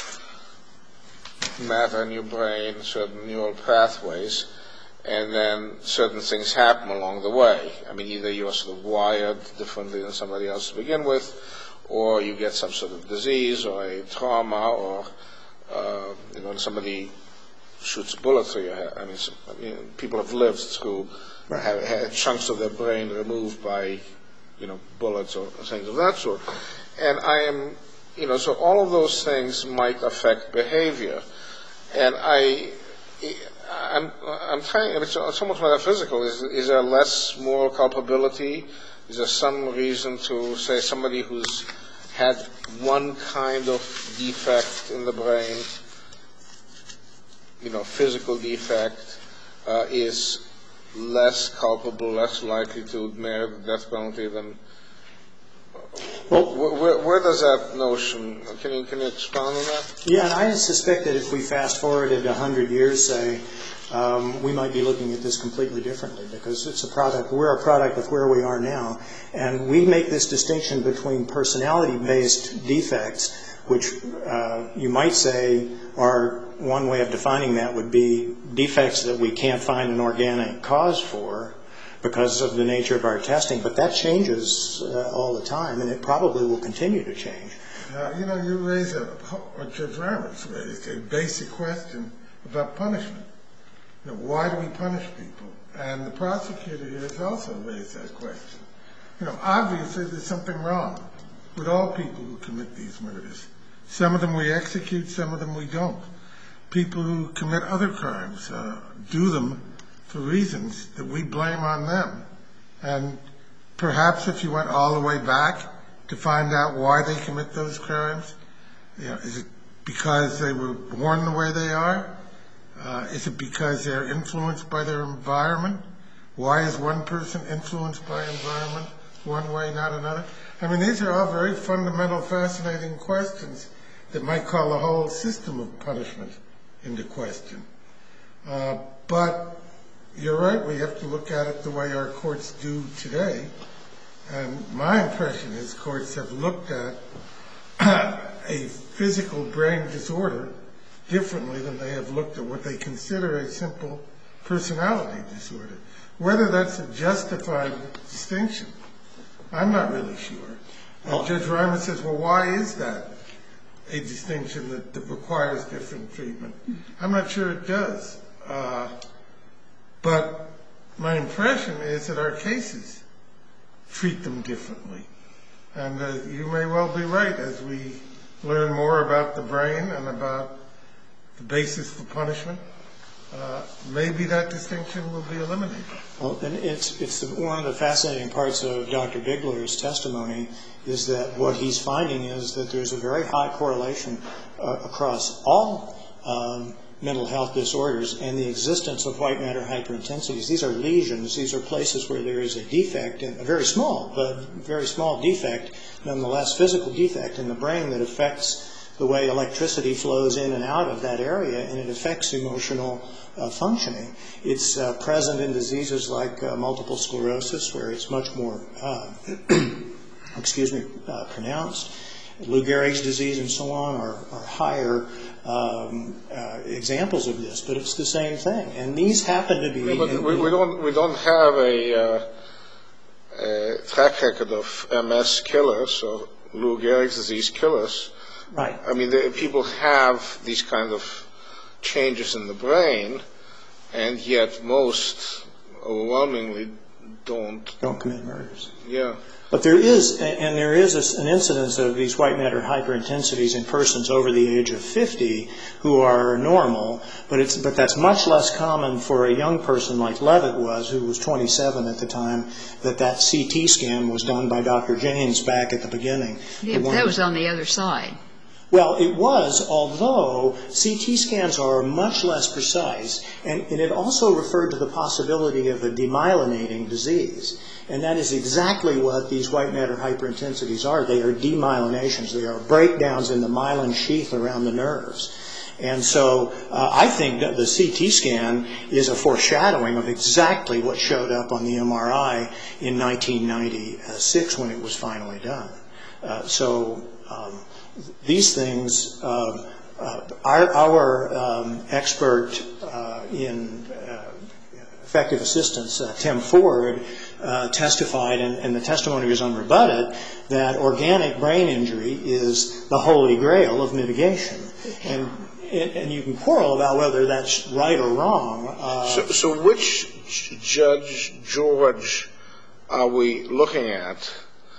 matter in your brain, certain neural pathways, and then certain things happen along the way. I mean, either you're sort of wired differently than somebody else to begin with, or you get some sort of disease or a trauma, or uh, you know, somebody shoots a bullet through your head. I mean, some, I mean people have lived through, right. have had chunks of their brain removed by, you know, bullets or things of that sort. And I am, you know, so all of those things might affect behavior. And I, I'm, I'm trying, it's somewhat metaphysical. Is, is there less moral culpability? Is there some reason to say somebody who's had one kind of defect in the brain, you know, physical defect, uh, is less culpable, less likely to merit the death penalty than... Well, where, where does that notion, can you, can you expound on that? Yeah, and I suspect that if we fast forwarded a hundred years, say, um, we might be looking at this completely differently, because it's a product, we're a product of where we are now, and we make this distinction between personality-based defects, which uh, you might say are, one way of defining that would be defects that we can't find an organic cause for, because of the nature of our testing, but that changes uh, all the time, and it probably will continue to change. Uh, you know, you raise a, what Judge Ramos raised, a basic question about punishment. You know, why do we punish people? And the prosecutor here has also raised that question. You know, obviously there's something wrong with all people who commit these murders. Some of them we execute, some of them we don't. People who commit other crimes uh, do them for reasons that we blame on them. And perhaps if you went all the way back to find out why they commit those crimes, you know, is it because they were born the way they are? Uh, is it because they're influenced by their environment? Why is one person influenced by environment one way, not another? I mean, these are all very fundamental, fascinating questions that might call the whole system of punishment into question. Uh, but you're right, we have to look at it the way our courts do today. And my impression is courts have looked at a physical brain disorder differently than they have looked at what they consider a simple personality disorder. Whether that's a justified distinction, I'm not really sure. Well, Judge Reimer says, well, why is that a distinction that, that requires different treatment? I'm not sure it does. Uh, but my impression is that our cases treat them differently. And uh, you may well be right as we learn more about the brain and about the basis for punishment. Uh, maybe that distinction will be eliminated. Well, and it's it's one of the fascinating parts of Doctor Bigler's testimony is that what he's finding is that there's a very high correlation uh, across all um, mental health disorders and the existence of white matter hyperintensities. These are lesions. These are places where there is a defect, a very small, but very small defect, nonetheless physical defect in the brain that affects the way electricity flows in and out of that area, and it affects emotional uh, functioning. It's uh, present in diseases like uh, multiple sclerosis, where it's much more, uh, excuse me, uh, pronounced. Lou Gehrig's disease and so on are, are higher um, uh, examples of this, but it's the same thing. And these happen to be. Yeah, but we, we don't we don't have a, uh, a track record of M S killers or Lou Gehrig's disease killers. Right. I mean, the, people have these kind of changes in the brain, and yet most overwhelmingly don't. Don't commit murders. Yeah. But there is, and there is an incidence of these white matter hyperintensities in persons over the age of fifty who are normal, but it's but that's much less common for a young person like Levitt was, who was twenty-seven at the time that that C T scan was done by Doctor James back at the beginning. Yeah, but that was on the other side. Well, it was, although C T scans are much less precise, and, and it also referred to the possibility of a demyelinating disease. And that is exactly what these white matter hyperintensities are. They are demyelinations. They are breakdowns in the myelin sheath around the nerves. And so uh, I think that the C T scan is a foreshadowing of exactly what showed up on the M R I in nineteen ninety-six when it was finally done. Uh, so um, these things, uh, uh, our, our um, expert uh, in uh, effective assistance, uh, Tim Ford, uh, testified, and, and the testimony was unrebutted, that organic brain injury is the holy grail of mitigation. And, and you can quarrel about whether that's right or wrong. Uh, so, so which Judge George are we looking at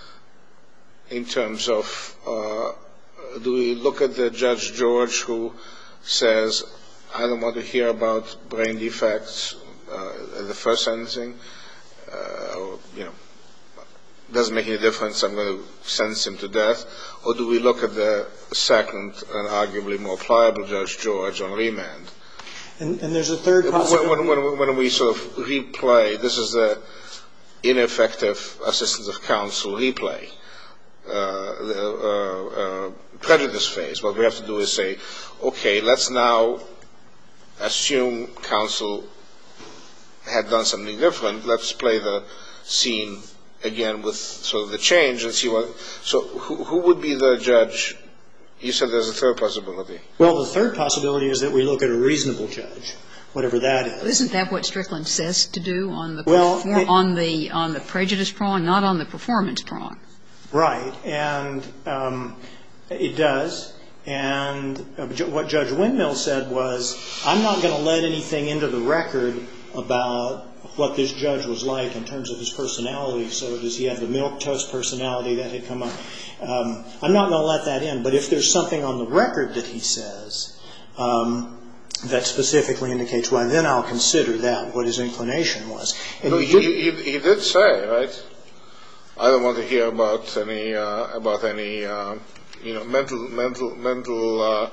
in terms of, uh, do we look at the Judge George who says, I don't want to hear about brain defects uh, at the first sentencing, uh, or, you know, doesn't make any difference, I'm going to sentence him to death? Or do we look at the second and arguably more pliable Judge George on remand? And, and there's a third possibility. When, when, when we sort of replay, this is the ineffective assistance of counsel replay, uh, the uh, uh, prejudice phase. What we have to do is say, okay, let's now assume counsel had done something different. Let's play the scene again with sort of the change and see what. So who, who would be the judge? You said there's a third possibility. Well, the third possibility is that we look at a reasonable judge, whatever that is. Isn't that what Strickland says to do on the well, perform- it, on the on the prejudice prong, not on the performance prong? Right, and um, it does. And uh, what Judge Windmill said was, I'm not going to let anything into the record about what this judge was like in terms of his personality. So does he have the milquetoast personality that had come up? Um, I'm not going to let that in. But if there's something on the record that he says um, that specifically indicates why, then I'll consider that, what his inclination was. And no, he, he, did, he, he did say, right, I don't want to hear about any, uh, about any uh, you know, mental, mental, mental, uh,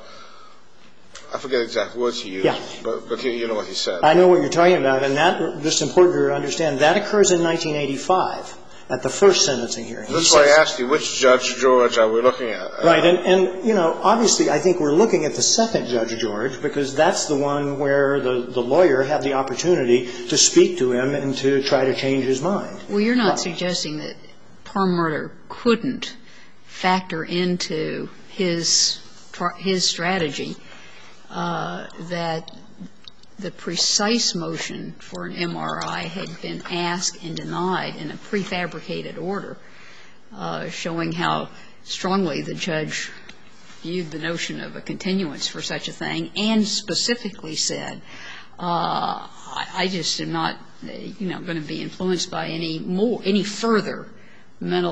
I forget exact words he used, yeah. but, but you, you know what he said. I know what you're talking about, and that, just important to understand, that occurs in nineteen eighty-five at the first sentencing hearing. That's why I asked you, which Judge George are we looking at? Right, and, and, you know, obviously I think we're looking at the second Judge George, because that's the one where the, the lawyer had the opportunity to speak to him and to try to change his mind. Well, you're not suggesting that Parr murder couldn't factor into his his strategy, uh, that the precise motion for an M R I had been asked and denied in a prefabricated order, uh, showing how strongly the judge viewed the notion of a continuance for such a thing, and specifically said, uh, I, I just am not, you know, going to be influenced by any more, any further mental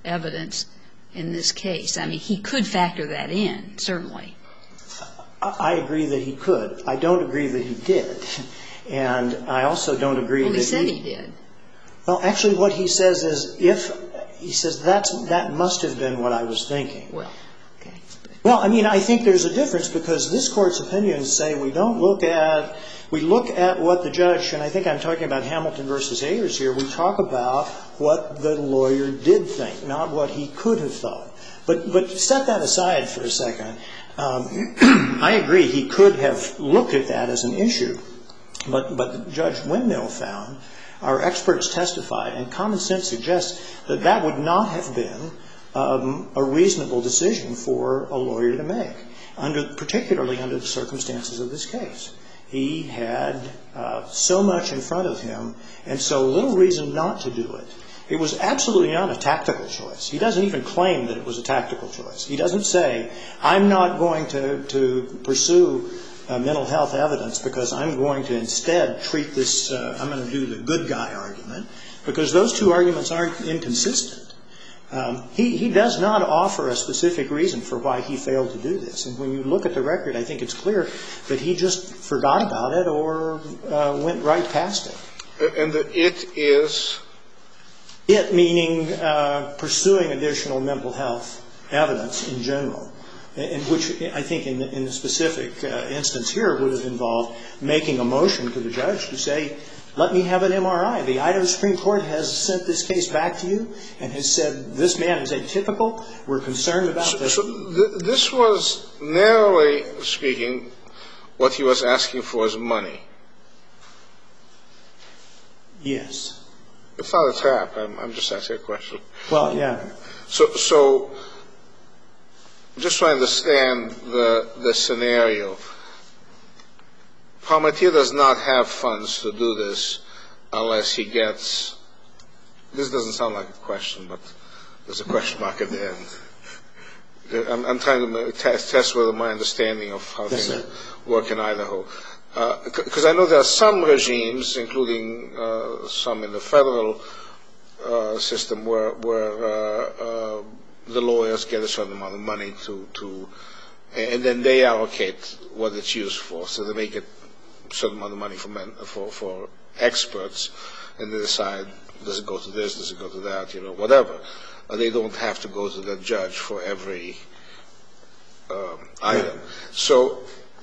evidence in this case? I mean, he could factor that in, certainly. I agree that he could. I don't agree that he did. And I also don't agree well, that he... Well, he said he did. Well, actually, what he says is if... He says that's, that must have been what I was thinking. Well, okay. Well, I mean, I think there's a difference because this Court's opinions say we don't look at... We look at what the judge, and I think I'm talking about Hamilton versus Ayers here, we talk about what the lawyer did think, not what he could have thought. But, but set that aside for a second. Um, I agree he could have looked at that as an issue. But, but Judge Windmill found, our experts testified, and common sense suggests that that would not have been um, a reasonable decision for a lawyer to make, under, particularly under the circumstances of this case. He had uh, so much in front of him and so little reason not to do it. It was absolutely not a tactical choice. He doesn't even claim that it was a tactical choice. He doesn't say, I'm not going to, to pursue uh, mental health evidence because I'm going to instead treat this, uh, I'm going to do the good guy argument, because those two arguments aren't inconsistent. Um, he, he does not offer a specific reason for why he failed to do this. And when you look at the record, I think it's clear that he just forgot about it or uh, went right past it. And the it is? It meaning uh, pursuing additional mental health evidence in general, in which I think in the, in the specific uh, instance here would have involved making a motion to the judge to say, let me have an M R I. The Idaho Supreme Court has sent this case back to you and has said this man is atypical. We're concerned about so, this. So th- this was, narrowly speaking, what he was asking for is money. Yes. It's not a trap. I'm, I'm just asking a question. Well, yeah. So, so just to understand the the scenario, Palmatier does not have funds to do this unless he gets. This doesn't sound like a question, but there's a question mark at the end. I'm, I'm trying to test, test whether my understanding of how yes, things sir. work in Idaho. Because uh, I know there are some regimes, including uh, some in the federal uh, system, where, where uh, uh, the lawyers get a certain amount of money to, to, and then they allocate what it's used for. So they make it a certain amount of money for, men, for, for experts, and they decide, does it go to this, does it go to that, you know, whatever. Uh, they don't have to go to the judge for every um, item. Right. So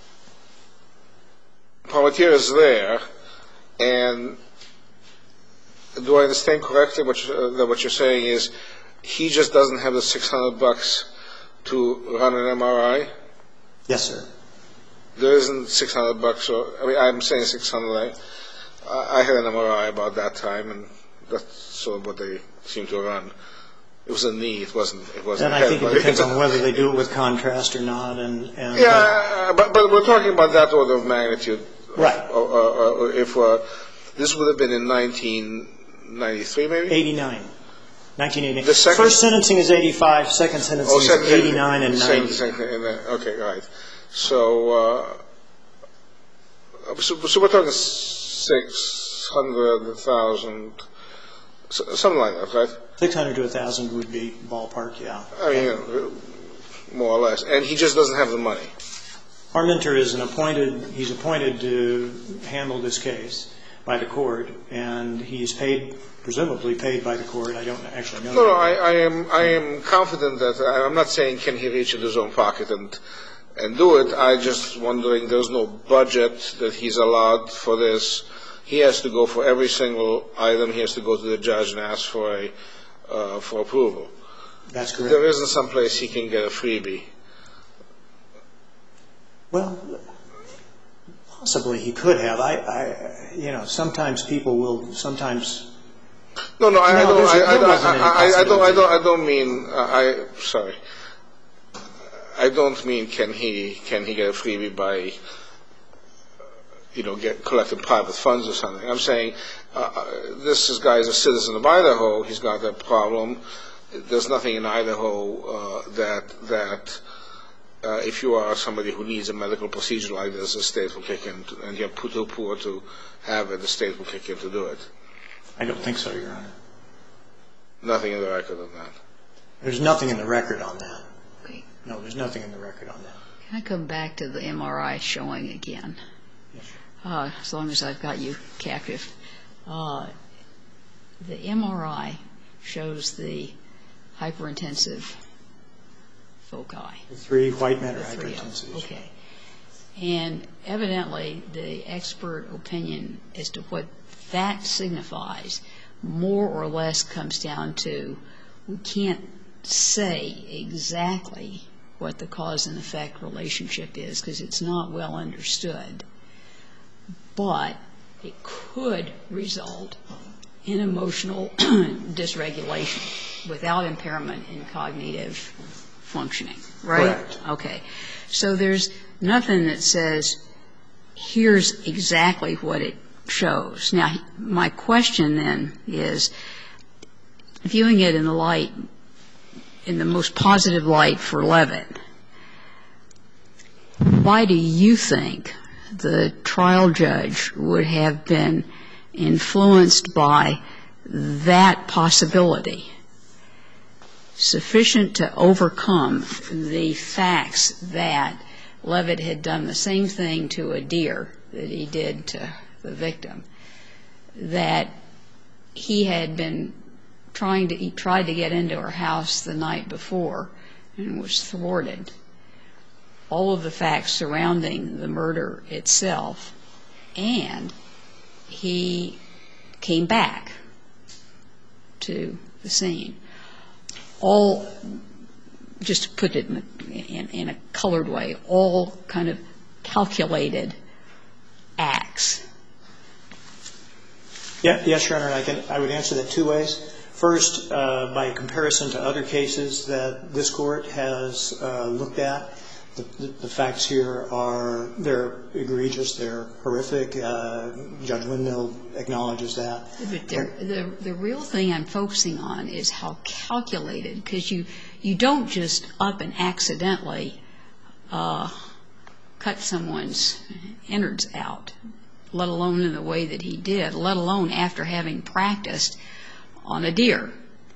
Palmatier is there, and do I understand correctly what you, that what you're saying is he just doesn't have the six hundred bucks to run an M R I? Yes, sir. There isn't six hundred bucks, or I mean, I'm saying six hundred. I, I had an M R I about that time, and that's sort of what they seem to run. It was a knee. It wasn't. It wasn't. And I think it depends on whether they do it with contrast or not. And, and yeah, but but we're talking about that order of magnitude. Right. Or, or, or if uh, this would have been in nineteen ninety-three, maybe eighty-nine. nineteen eighty-nine. The second, first sentencing is eighty-five. Second sentencing oh, second, is eighty-nine and second, ninety. Second, okay, right. So, uh, so, so we're talking six hundred thousand, something like that, right? Six hundred to a thousand would be ballpark, yeah. I mean, you know, more or less, and he just doesn't have the money. Arminter is an appointed. He's appointed to handle this case by the court, and he's paid, presumably paid by the court. I don't actually know. No, that. no, I, I am, I am confident that I'm not saying can he reach in his own pocket and and do it. I just wondering there's no budget that he's allowed for this. He has to go for every single item. He has to go to the judge and ask for a uh, for approval. That's correct. There isn't some place he can get a freebie. Well, possibly he could have. I, I, you know, sometimes people will. Sometimes. No, no, I, No, I don't. there's- I, there I, wasn't any I, I, I don't. I possibility. don't. I don't mean. Uh, I sorry. I don't mean can he can he get a freebie by you know get collecting private funds or something. I'm saying uh, this is guy is a citizen of Idaho. He's got a problem. There's nothing in Idaho uh, that that. Uh, if you are somebody who needs a medical procedure like this, the state will kick in, to, and you're too poor to have it, the state will kick in to do it. I don't think so, Your Honor. Nothing in the record on that. There's nothing in the record on that. Okay. No, there's nothing in the record on that. Can I come back to the M R I showing again? Yes, Uh, as long as I've got you captive. Uh, the M R I shows the hyperintensive foci. The three white matter The three of them. hyperintensives. Okay. And evidently the expert opinion as to what that signifies more or less comes down to we can't say exactly what the cause and effect relationship is because it's not well understood. But it could result in emotional dysregulation without impairment in cognitive functioning, right? Correct. Okay. So there's nothing that says here's exactly what it shows. Now, my question then is, viewing it in the light, in the most positive light for Levitt, why do you think the trial judge would have been influenced by that possibility sufficient to overcome the facts that Levitt had done the same thing to a deer that he did to the victim, that he had been trying to, he tried to get into her house the night before and was thwarted, all of the facts surrounding the murder itself, and he came back to the scene. All, just to put it in a, in, in a colored way, all kind of calculated acts. Yeah, yes, Your Honor, I can, I would answer that two ways. First, uh, by comparison to other cases that this Court has uh, looked at, the, the, the facts here are, they're egregious, they're horrific. Uh, Judge Windmill acknowledges that. But the, the real thing I'm focusing on is how calculated, because you, you don't just up and accidentally uh, cut someone's innards out, let alone in the way that he did, let alone after having practiced on a deer.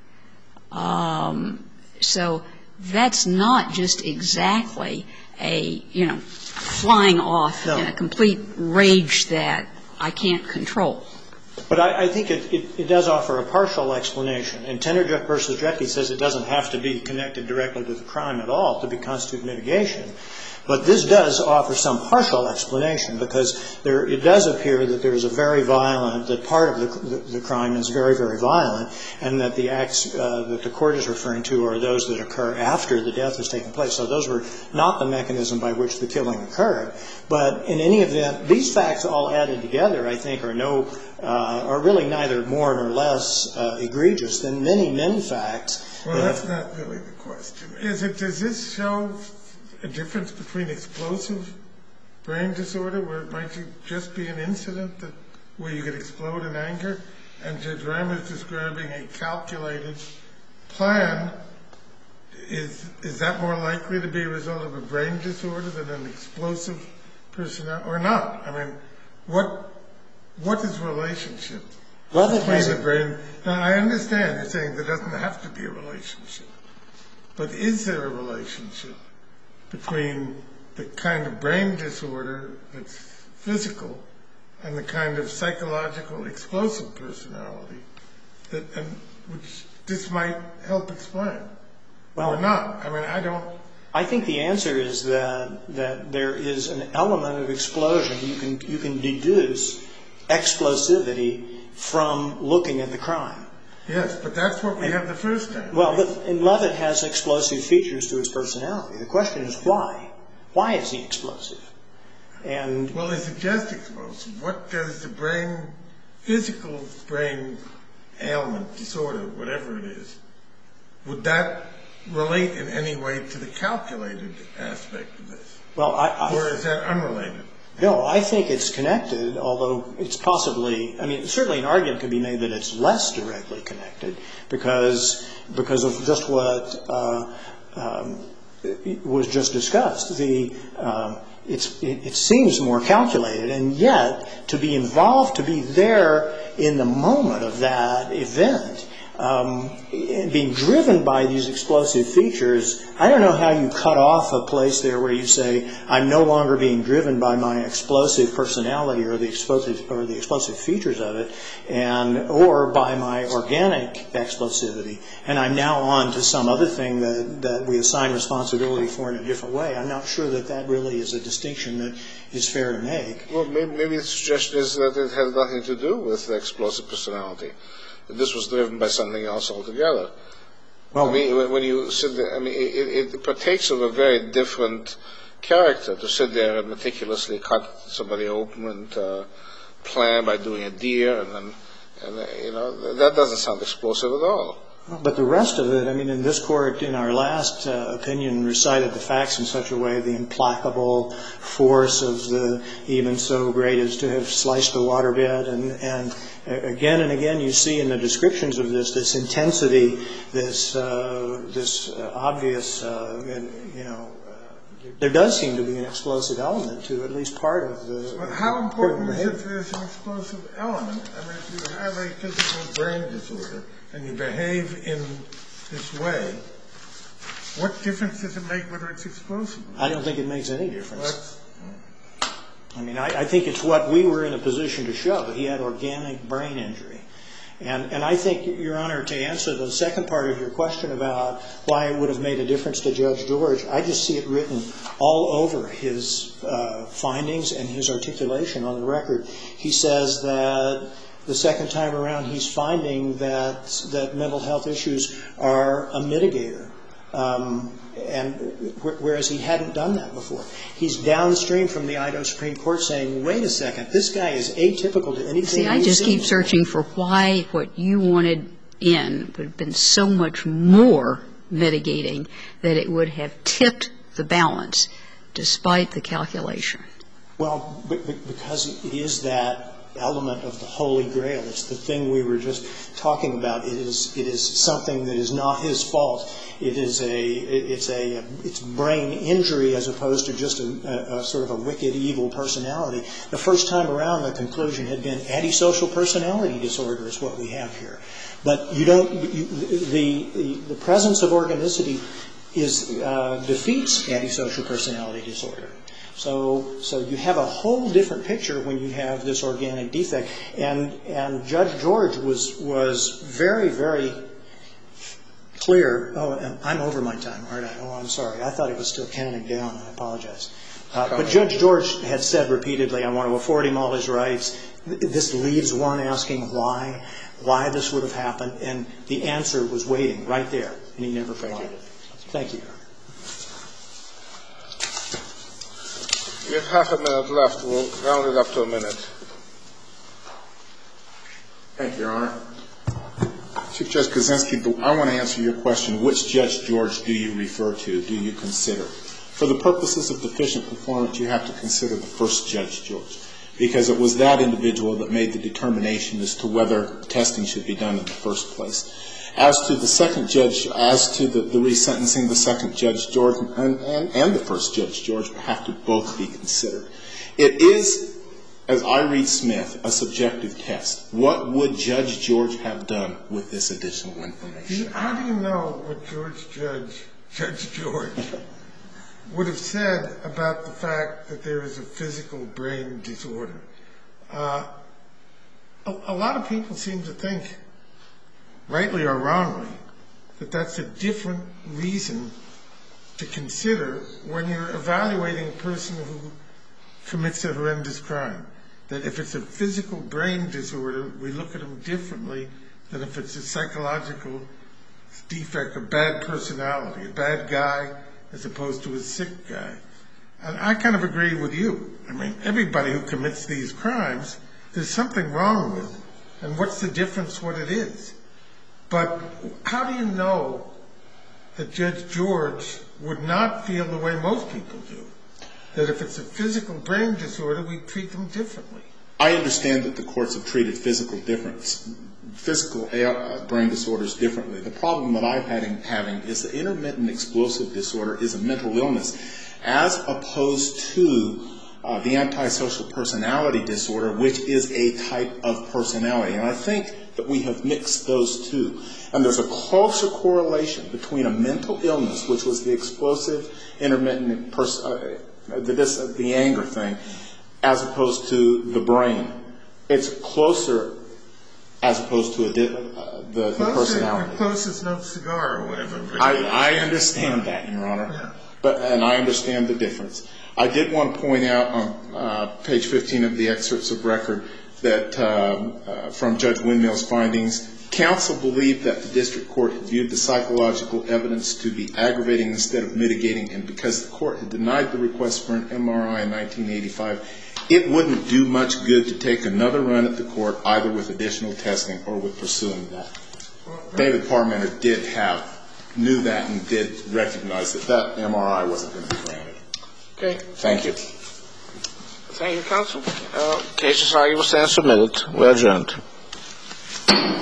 Um, so that's not just exactly a, you know, flying off No. in a complete rage that I can't control. But I, I think it, it, it does offer a partial explanation. And Tenderjock v. Drecke says it doesn't have to be connected directly to the crime at all to be constitute mitigation. But this does offer some partial explanation because there, it does appear that there is a very violent, that part of the, the, the crime is very, very violent, and that the acts uh, that the Court is referring to are those that occur after the death has taken place. So those were not the mechanism by which the killing occurred. But in any event, these facts all added together, I think, are no, uh, are really neither more nor less uh, egregious than many, many facts. Well, that's not really the question. Is it, does this show a difference between explosive brain disorder, where it might just be an incident that where you could explode in anger, and Judge Ram is describing a calculated plan? Is is that more likely to be a result of a brain disorder than an explosive personality, or not? I mean, what what is relationship between the brain? Now, I understand you're saying there doesn't have to be a relationship, but is there a relationship between the kind of brain disorder that's physical and the kind of psychological explosive personality that, and which this might help explain, well, or not? I mean, I don't. I think the answer is that that there is an element of explosion. You can you can deduce explosivity from looking at the crime. Yes, but that's what we and, have the first time. Well, but, and Levitt has explosive features to his personality. The question is why? Why is he explosive? And well, is it just explosive? What does the brain, physical brain ailment, disorder, whatever it is, would that relate in any way to the calculated aspect of this? Well, I, I, or is that unrelated? No, I think it's connected, although it's possibly, I mean, certainly an argument could be made that it's less directly connected because because of just what uh, um, was just discussed. The um, it's it, it seems more calculated, and yet to be involved, to be there in the moment of that event, um, being driven by these explosive features, I don't know how you cut off a place there where you say, I'm no longer being driven by my explosive personality or the explosive or the explosive features of it, and or by my organic explosivity, and I'm now on to some other thing that, that we assign responsibility for in a different way. I'm not sure that that really is a distinction that is fair to make. Well, maybe, maybe the suggestion is that it has nothing to do with the explosive personality. That this was driven by something else altogether. Well, I mean, when you sit there, I mean, it, it partakes of a very different character to sit there and meticulously cut somebody open and uh, plan by doing a deer, and then, and uh, you know, that doesn't sound explosive at all. But the rest of it, I mean, in this court, in our last uh, opinion, recited the facts in such a way, the implacable force of the even so great as to have sliced the waterbed, and, and again and again you see in the descriptions of this, this intensity, this, uh, this uh, obvious, uh, you know, uh, there does seem to be an explosive element to at least part of the... But how important is it there's an explosive element? I mean, if you have a physical brain disorder, and you behave in this way, what difference does it make whether it's explosive? I don't think it makes any difference. What? I mean, I, I think it's what we were in a position to show. He had organic brain injury. And, and I think, Your Honor, to answer the second part of your question about why it would have made a difference to Judge George, I just see it written all over his uh, findings and his articulation on the record. He says that the second time around, he's finding that that mental health issues are a mitigator, um, and whereas he hadn't done that before. He's downstream from the Idaho Supreme Court saying, "Wait a second, this guy is atypical to anything." See, I just keep searching for why what you wanted in would have been so much more mitigating that it would have tipped the balance, despite the calculation. Well, because it is that element of the Holy Grail. It's the thing we were just talking about. It is it is something that is not his fault. It is a it's a it's brain injury as opposed to just a, a, a sort of a wicked, evil personality. The first time around, the conclusion had been antisocial personality disorder is what we have here. But you don't you, the, the the presence of organicity is uh, defeats antisocial personality disorder. So, so you have a whole different picture when you have this organic defect. And and Judge George was was very very clear. Oh, I'm over my time, aren't I? Oh, I'm sorry. I thought it was still counting down. I apologize. Uh, but Judge George had said repeatedly, "I want to afford him all his rights." This leaves one asking why, why this would have happened, and the answer was waiting right there, and he never provided it. Thank you. We have half a minute left. We'll round it up to a minute. Thank you, Your Honor. Chief Judge Kaczynski, I want to answer your question. Which Judge George do you refer to, do you consider? For the purposes of deficient performance, you have to consider the first Judge George, because it was that individual that made the determination as to whether testing should be done in the first place. As to the second judge, as to the, the resentencing, the second Judge George and, and, and the first Judge George have to both be considered. It is, as I read Smith, a subjective test. What would Judge George have done with this additional information? How do you know what George Judge, Judge George would have said about the fact that there is a physical brain disorder? Uh, a, a lot of people seem to think, rightly or wrongly, that that's a different reason to consider when you're evaluating a person who commits a horrendous crime. That if it's a physical brain disorder, we look at them differently than if it's a psychological defect, a bad personality, a bad guy as opposed to a sick guy. And I kind of agree with you. I mean, everybody who commits these crimes, there's something wrong with. And what's the difference what it is? But how do you know that Judge George would not feel the way most people do? That if it's a physical brain disorder, we treat them differently. I understand that the courts have treated physical difference, physical brain disorders differently. The problem that I'm having is that intermittent explosive disorder is a mental illness, as opposed to uh, the antisocial personality disorder, which is a type of personality. And I think that we have mixed those two. And there's a closer correlation between a mental illness, which was the explosive, intermittent, pers- uh, the, this, uh, the anger thing, as opposed to the brain. It's closer as opposed to a di- uh, the, the personality. Closest no cigar or whatever. I, I understand that, Your Honor. Yeah. But, and I understand the difference. I did want to point out on uh, page fifteen of the excerpts of record that um, uh, from Judge Windmill's findings, counsel believed that the district court had viewed the psychological evidence to be aggravating instead of mitigating, and because the court had denied the request for an M R I in nineteen eighty-five, it wouldn't do much good to take another run at the court either with additional testing or with pursuing that. David Parmenter did have, knew that and did recognize that that M R I wasn't going to be granted. Okay. Thank you. Thank you, counsel. Uh, cases are, you will stand submitted. We're adjourned.